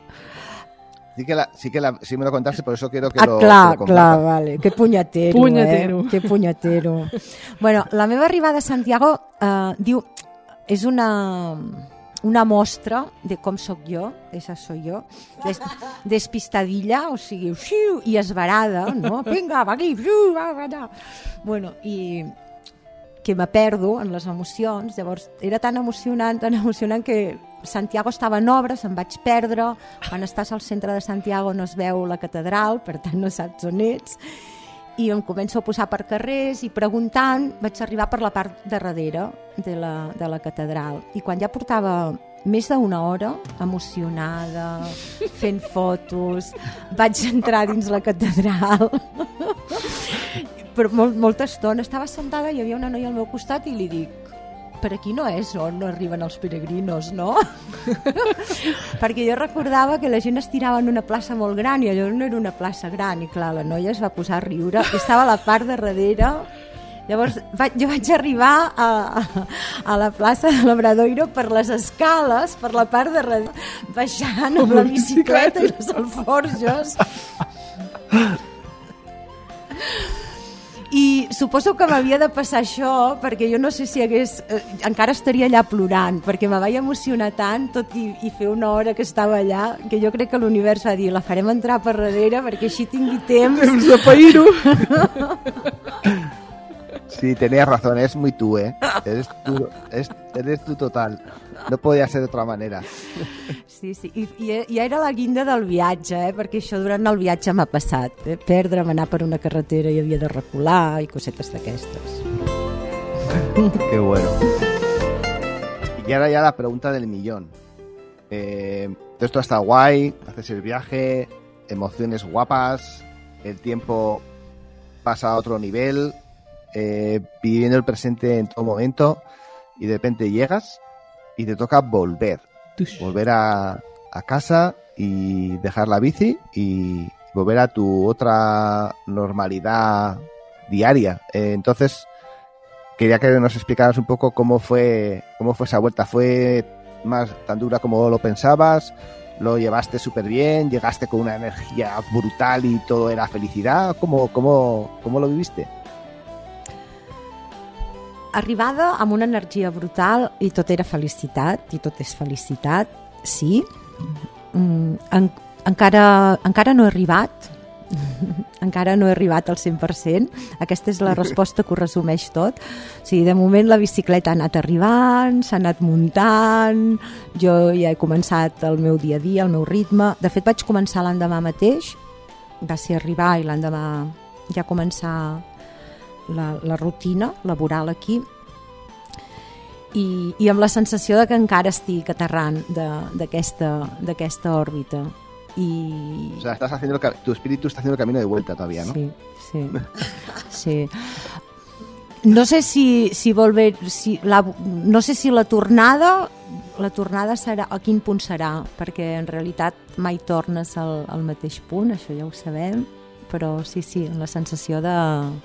Sí me lo contaste, por eso quiero que lo clar, compartas. Vale. Que punyetero. Que punyetero. Bueno, la meva arribada a Santiago és una mostra de com sóc jo, esa soy jo, despistadilla, o sigui, i esverada, no? Vinga, va aquí, va allà. Bueno, i que me perdo en les emocions, llavors era tan emocionant que Santiago estava en obres, em vaig perdre, quan estàs al centre de Santiago no es veu la catedral, per tant no saps on ets, i em començo a posar per carrers i preguntant vaig arribar per la part de darrere de la catedral, i quan ja portava més d'una hora emocionada, fent fotos, vaig entrar dins la catedral però molta estona estava sentada, hi havia una noia al meu costat i li dic, per aquí no és on no arriben els peregrinos, no? Perquè jo recordava que la gent es tirava en una plaça molt gran i allò no era una plaça gran, i clar, la noia es va posar a riure, i estava a la part de darrere Llavors jo vaig arribar a la plaça de l'Obradoiro per les escales, per la part de darrere, baixant amb la bicicleta i les alforges. I suposo que m'havia de passar això perquè jo no sé si encara estaria allà plorant, perquè me vaig emocionar tant, tot i fer una hora que estava allà, que jo crec que l'univers va dir, la farem entrar per darrere perquè així tingui temps de pair-ho. Sí, tenías razón, es muy tú, ¿eh? Eres tú total. No podía ser de otra manera. Sí, i era la guinda del viatge, perquè això durant el viatge m'ha passat. Perdre'm, anar per una carretera i havia de recular i cosetes d'aquestes. Qué bueno. Y ahora ya la pregunta del millón. Todo esto está guay, haces el viaje, emociones guapas, el tiempo pasa a otro nivel, viviendo el presente en todo momento, y de repente llegas y te toca volver a casa y dejar la bici y volver a tu otra normalidad diaria. Entonces quería que nos explicaras un poco cómo fue esa vuelta. ¿Fue más tan dura como lo pensabas? ¿Lo llevaste súper bien? ¿Llegaste con una energía brutal y todo era felicidad? ¿Cómo lo viviste? Arribada amb una energia brutal i tot era felicitat, i tot és felicitat, sí. Encara no he arribat, encara no he arribat al 100%. Aquesta és la resposta que ho resumeix tot. O sigui, de moment la bicicleta ha anat arribant, s'ha anat muntant, jo ja he començat el meu dia a dia, el meu ritme. De fet, vaig començar l'endemà mateix, va ser arribar i l'endemà ja començar la rutina laboral aquí i amb la sensació de que encara estic aterrant d'aquesta òrbita. O sea, tu espíritu está haciendo el camino de vuelta todavía, ¿no? Sí. No sé si volver, no sé si la tornada serà, a quin punt serà, perquè en realitat mai tornes al mateix punt, això ja ho sabem, però sí, la sensació de...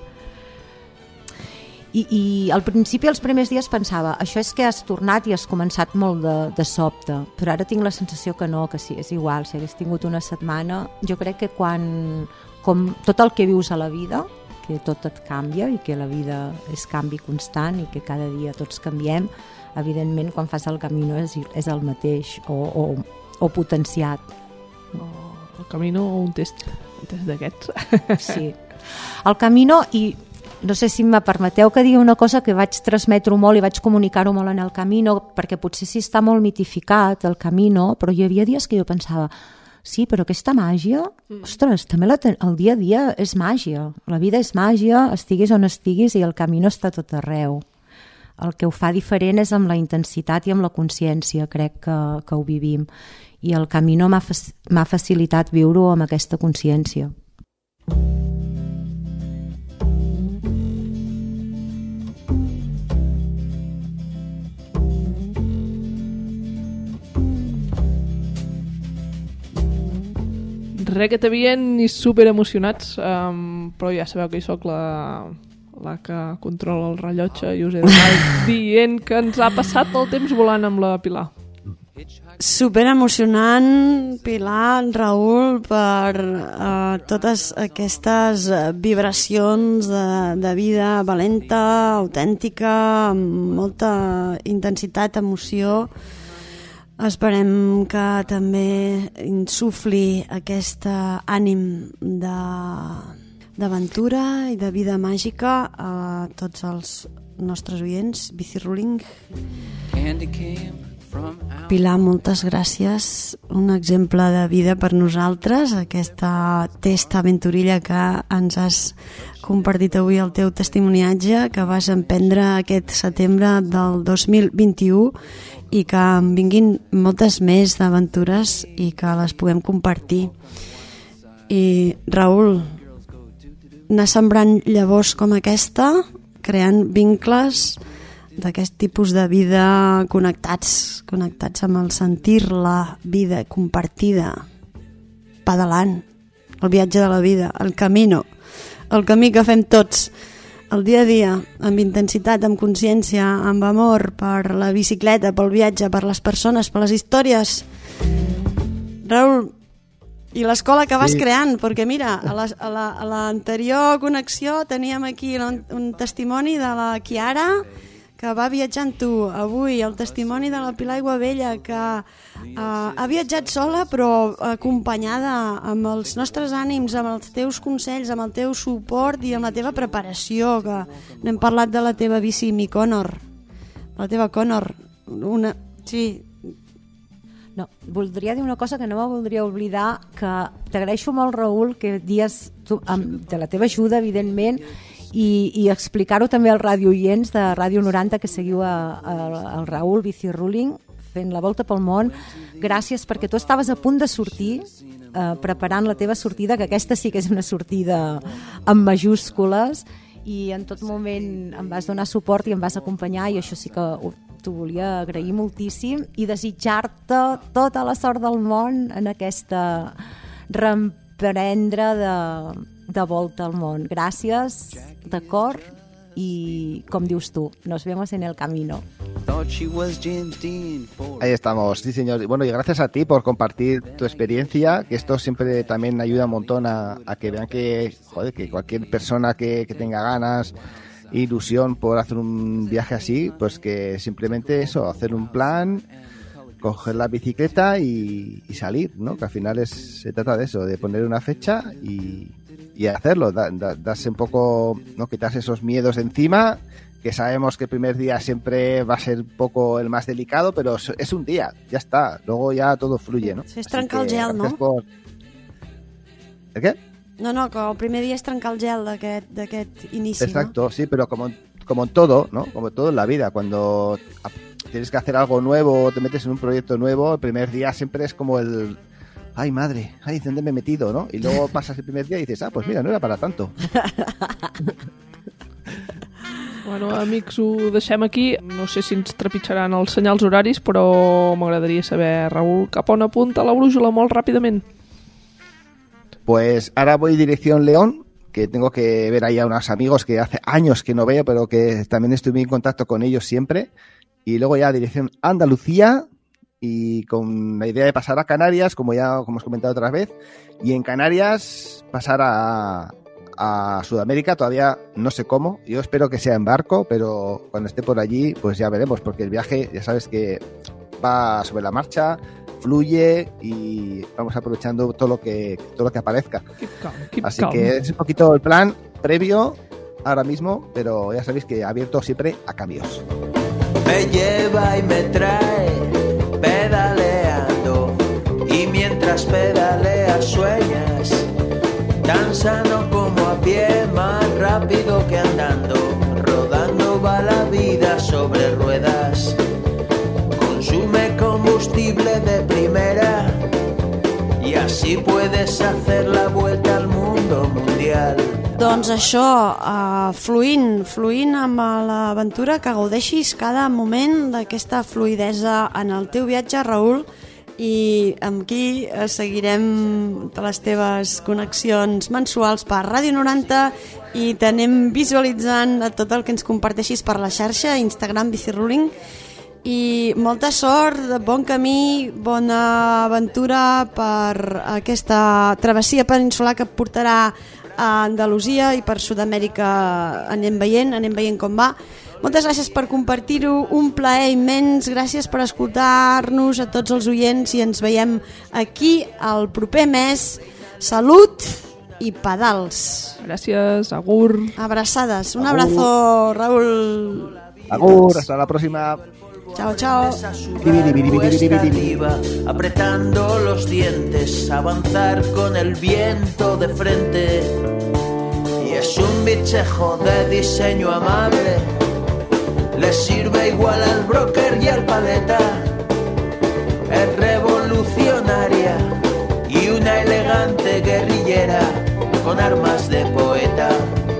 I al principi, els primers dies pensava, això és que has tornat i has començat molt de sobte, però ara tinc la sensació que no, que sí, és igual, si hagués tingut una setmana, jo crec que com tot el que vius a la vida, que tot et canvia i que la vida és canvi constant i que cada dia tots canviem, evidentment quan fas el camino és el mateix o potenciat. El camino o un test d'aquests. Sí, el camino, i no sé si me permeteu que digui una cosa que vaig transmetre molt i vaig comunicar-ho molt en el camino, perquè potser sí està molt mitificat el camino, però hi havia dies que jo pensava, sí, però aquesta màgia, ostres, també el dia a dia és màgia, la vida és màgia, estiguis on estiguis i el camino està tot arreu. El que ho fa diferent és amb la intensitat i amb la consciència, crec que ho vivim, i el camino m'ha facilitat viure-ho amb aquesta consciència. Res que t'havien i super emocionats, però ja sabeu que hi soc la que controla el rellotge i us he d'anar dient que ens ha passat el temps volant amb la Pilar. Super emocionant, Pilar, Raül, per totes aquestes vibracions de vida valenta, autèntica, amb molta intensitat, emoció. Esperem que també insufli aquest ànim d'aventura i de vida màgica a tots els nostres oients. Bicirruling. Pilar, moltes gràcies. Un exemple de vida per nosaltres, aquesta testa aventurilla que ens has compartit avui, el teu testimoniatge que vas emprendre aquest setembre del 2021, i que en vinguin moltes més d'aventures i que les puguem compartir. I Raül, anar sembrant llavors com aquesta, creant vincles d'aquest tipus de vida connectats amb el sentir la vida compartida, pedalant, el viatge de la vida, el camino, el camí que fem tots el dia a dia, amb intensitat, amb consciència, amb amor per la bicicleta, pel viatge, per les persones, per les històries. Raül, i l'escola que vas creant, perquè mira, a l'anterior connexió teníem aquí un testimoni de la Chiara, que va viatjar amb tu. Avui el testimoni de la Pilar Aiguavella, que ha viatjat sola però acompanyada amb els nostres ànims, amb els teus consells, amb el teu suport i amb la teva preparació, que n'hem parlat de la teva bici Mi Connor, la teva Connor, sí. No, voldria dir una cosa que no me voldria oblidar, que t'agraeixo molt, Raül, que dies de la teva ajuda, evidentment, i explicar-ho també als radioients de Ràdio 90 que seguiu el Raül Bici Ruling fent la volta pel món. Gràcies, perquè tu estaves a punt de sortir, preparant la teva sortida, que aquesta sí que és una sortida amb majúscules, i en tot moment em vas donar suport i em vas acompanyar, i això sí que t'ho volia agrair moltíssim i desitjar-te tota la sort del món en aquesta reemprendre de volta al món. Gràcies, de cor, y como dices tú, nos vemos en el camino. Ahí estamos, sí señor. Bueno, y gracias a ti por compartir tu experiencia, que esto siempre también ayuda un montón a que vean que, joder, que cualquier persona que tenga ganas, ilusión por hacer un viaje así, pues que simplemente eso, hacer un plan, coger la bicicleta y salir, ¿no? Que al final se trata de eso, de poner una fecha y hacerlo, darse un poco, ¿no? Quitarse esos miedos de encima, que sabemos que el primer día siempre va a ser un poco el más delicado, pero es un día, ya está, luego ya todo fluye, ¿no? Sí, es trencar el gel, no? ¿El qué? No, que el primer dia és trencar el gel d'aquest inici. Exacto, ¿no? Sí, pero como en todo, ¿no? Como todo en la vida, cuando tienes que hacer algo nuevo o te metes en un proyecto nuevo, el primer día siempre es como el... Ay, madre, ay, ¿dónde me he metido, no? Y luego pasas el primer día y dices, pues mira, no era para tanto. Bueno, amics, ho deixem aquí. No sé si ens trepitjaran els senyals horaris, però m'agradaria saber, Raül, cap on apunta la brújula molt ràpidament? Pues ahora voy dirección León, que tengo que ver ahí a unos amigos que hace años que no veo, pero que también estoy en contacto con ellos siempre. Y luego ya dirección Andalucía, y con la idea de pasar a Canarias, como hemos comentado otra vez, y en Canarias pasar a Sudamérica. Todavía no sé cómo, yo espero que sea en barco, pero cuando esté por allí pues ya veremos, porque el viaje ya sabes que va sobre la marcha, fluye y vamos aprovechando todo lo que aparezca. Así que es un poquito el plan previo ahora mismo, pero ya sabéis que abierto siempre a cambios. Me lleva y me trae pedaleando, y mientras pedaleas sueñas, tan sano como a pie, más rápido que andando, rodando va la vida sobre ruedas, consume combustible de primera, y así puedes hacer la vuelta al mundo mundial. Doncs això, fluint amb l'aventura, que gaudeixis cada moment d'aquesta fluidesa en el teu viatge, Raül, i amb qui seguirem les teves connexions mensuals per Ràdio 90 i t'anem visualitzant tot el que ens comparteixis per la xarxa, Instagram Bici Ruling, i molta sort, bon camí, bona aventura per aquesta travessia peninsular que et portarà a Andalusia i per Sud-amèrica. Anem veient com va. Moltes gràcies per compartir-ho, un plaer immens, gràcies per escoltar-nos a tots els oients i ens veiem aquí el proper mes. Salut i pedals. Gràcies, agur. Abraçades, un abrazo, Raül. Agur, hasta la próxima. Chao, chao. Apretando los dientes, avanzar con el viento de frente. Y es un bichejo de diseño amable, le sirve igual al broker y al paleta. Es revolucionaria y una elegante guerrillera con armas de poeta.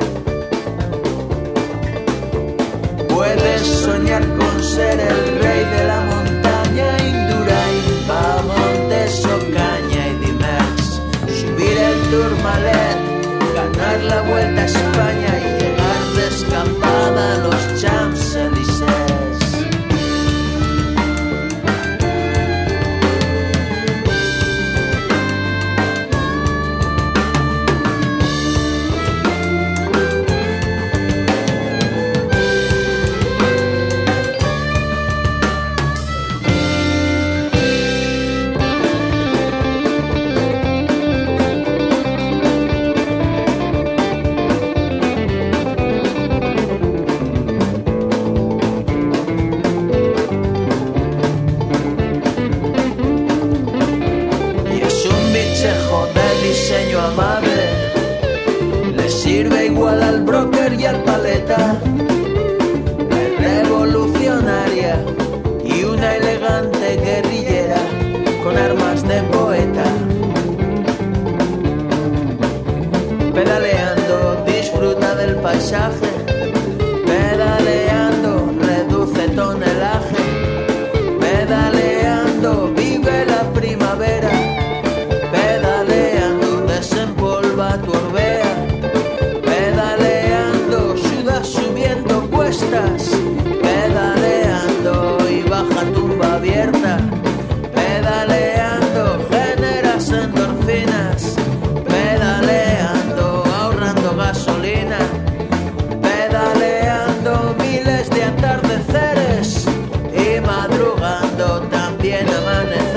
Puedes soñar con ser el rey de la montaña Indurain, va a Montes, Ocaña y Dimex, subir el Tourmalet, ganar la Vuelta a España y llegar desde bien amanecer.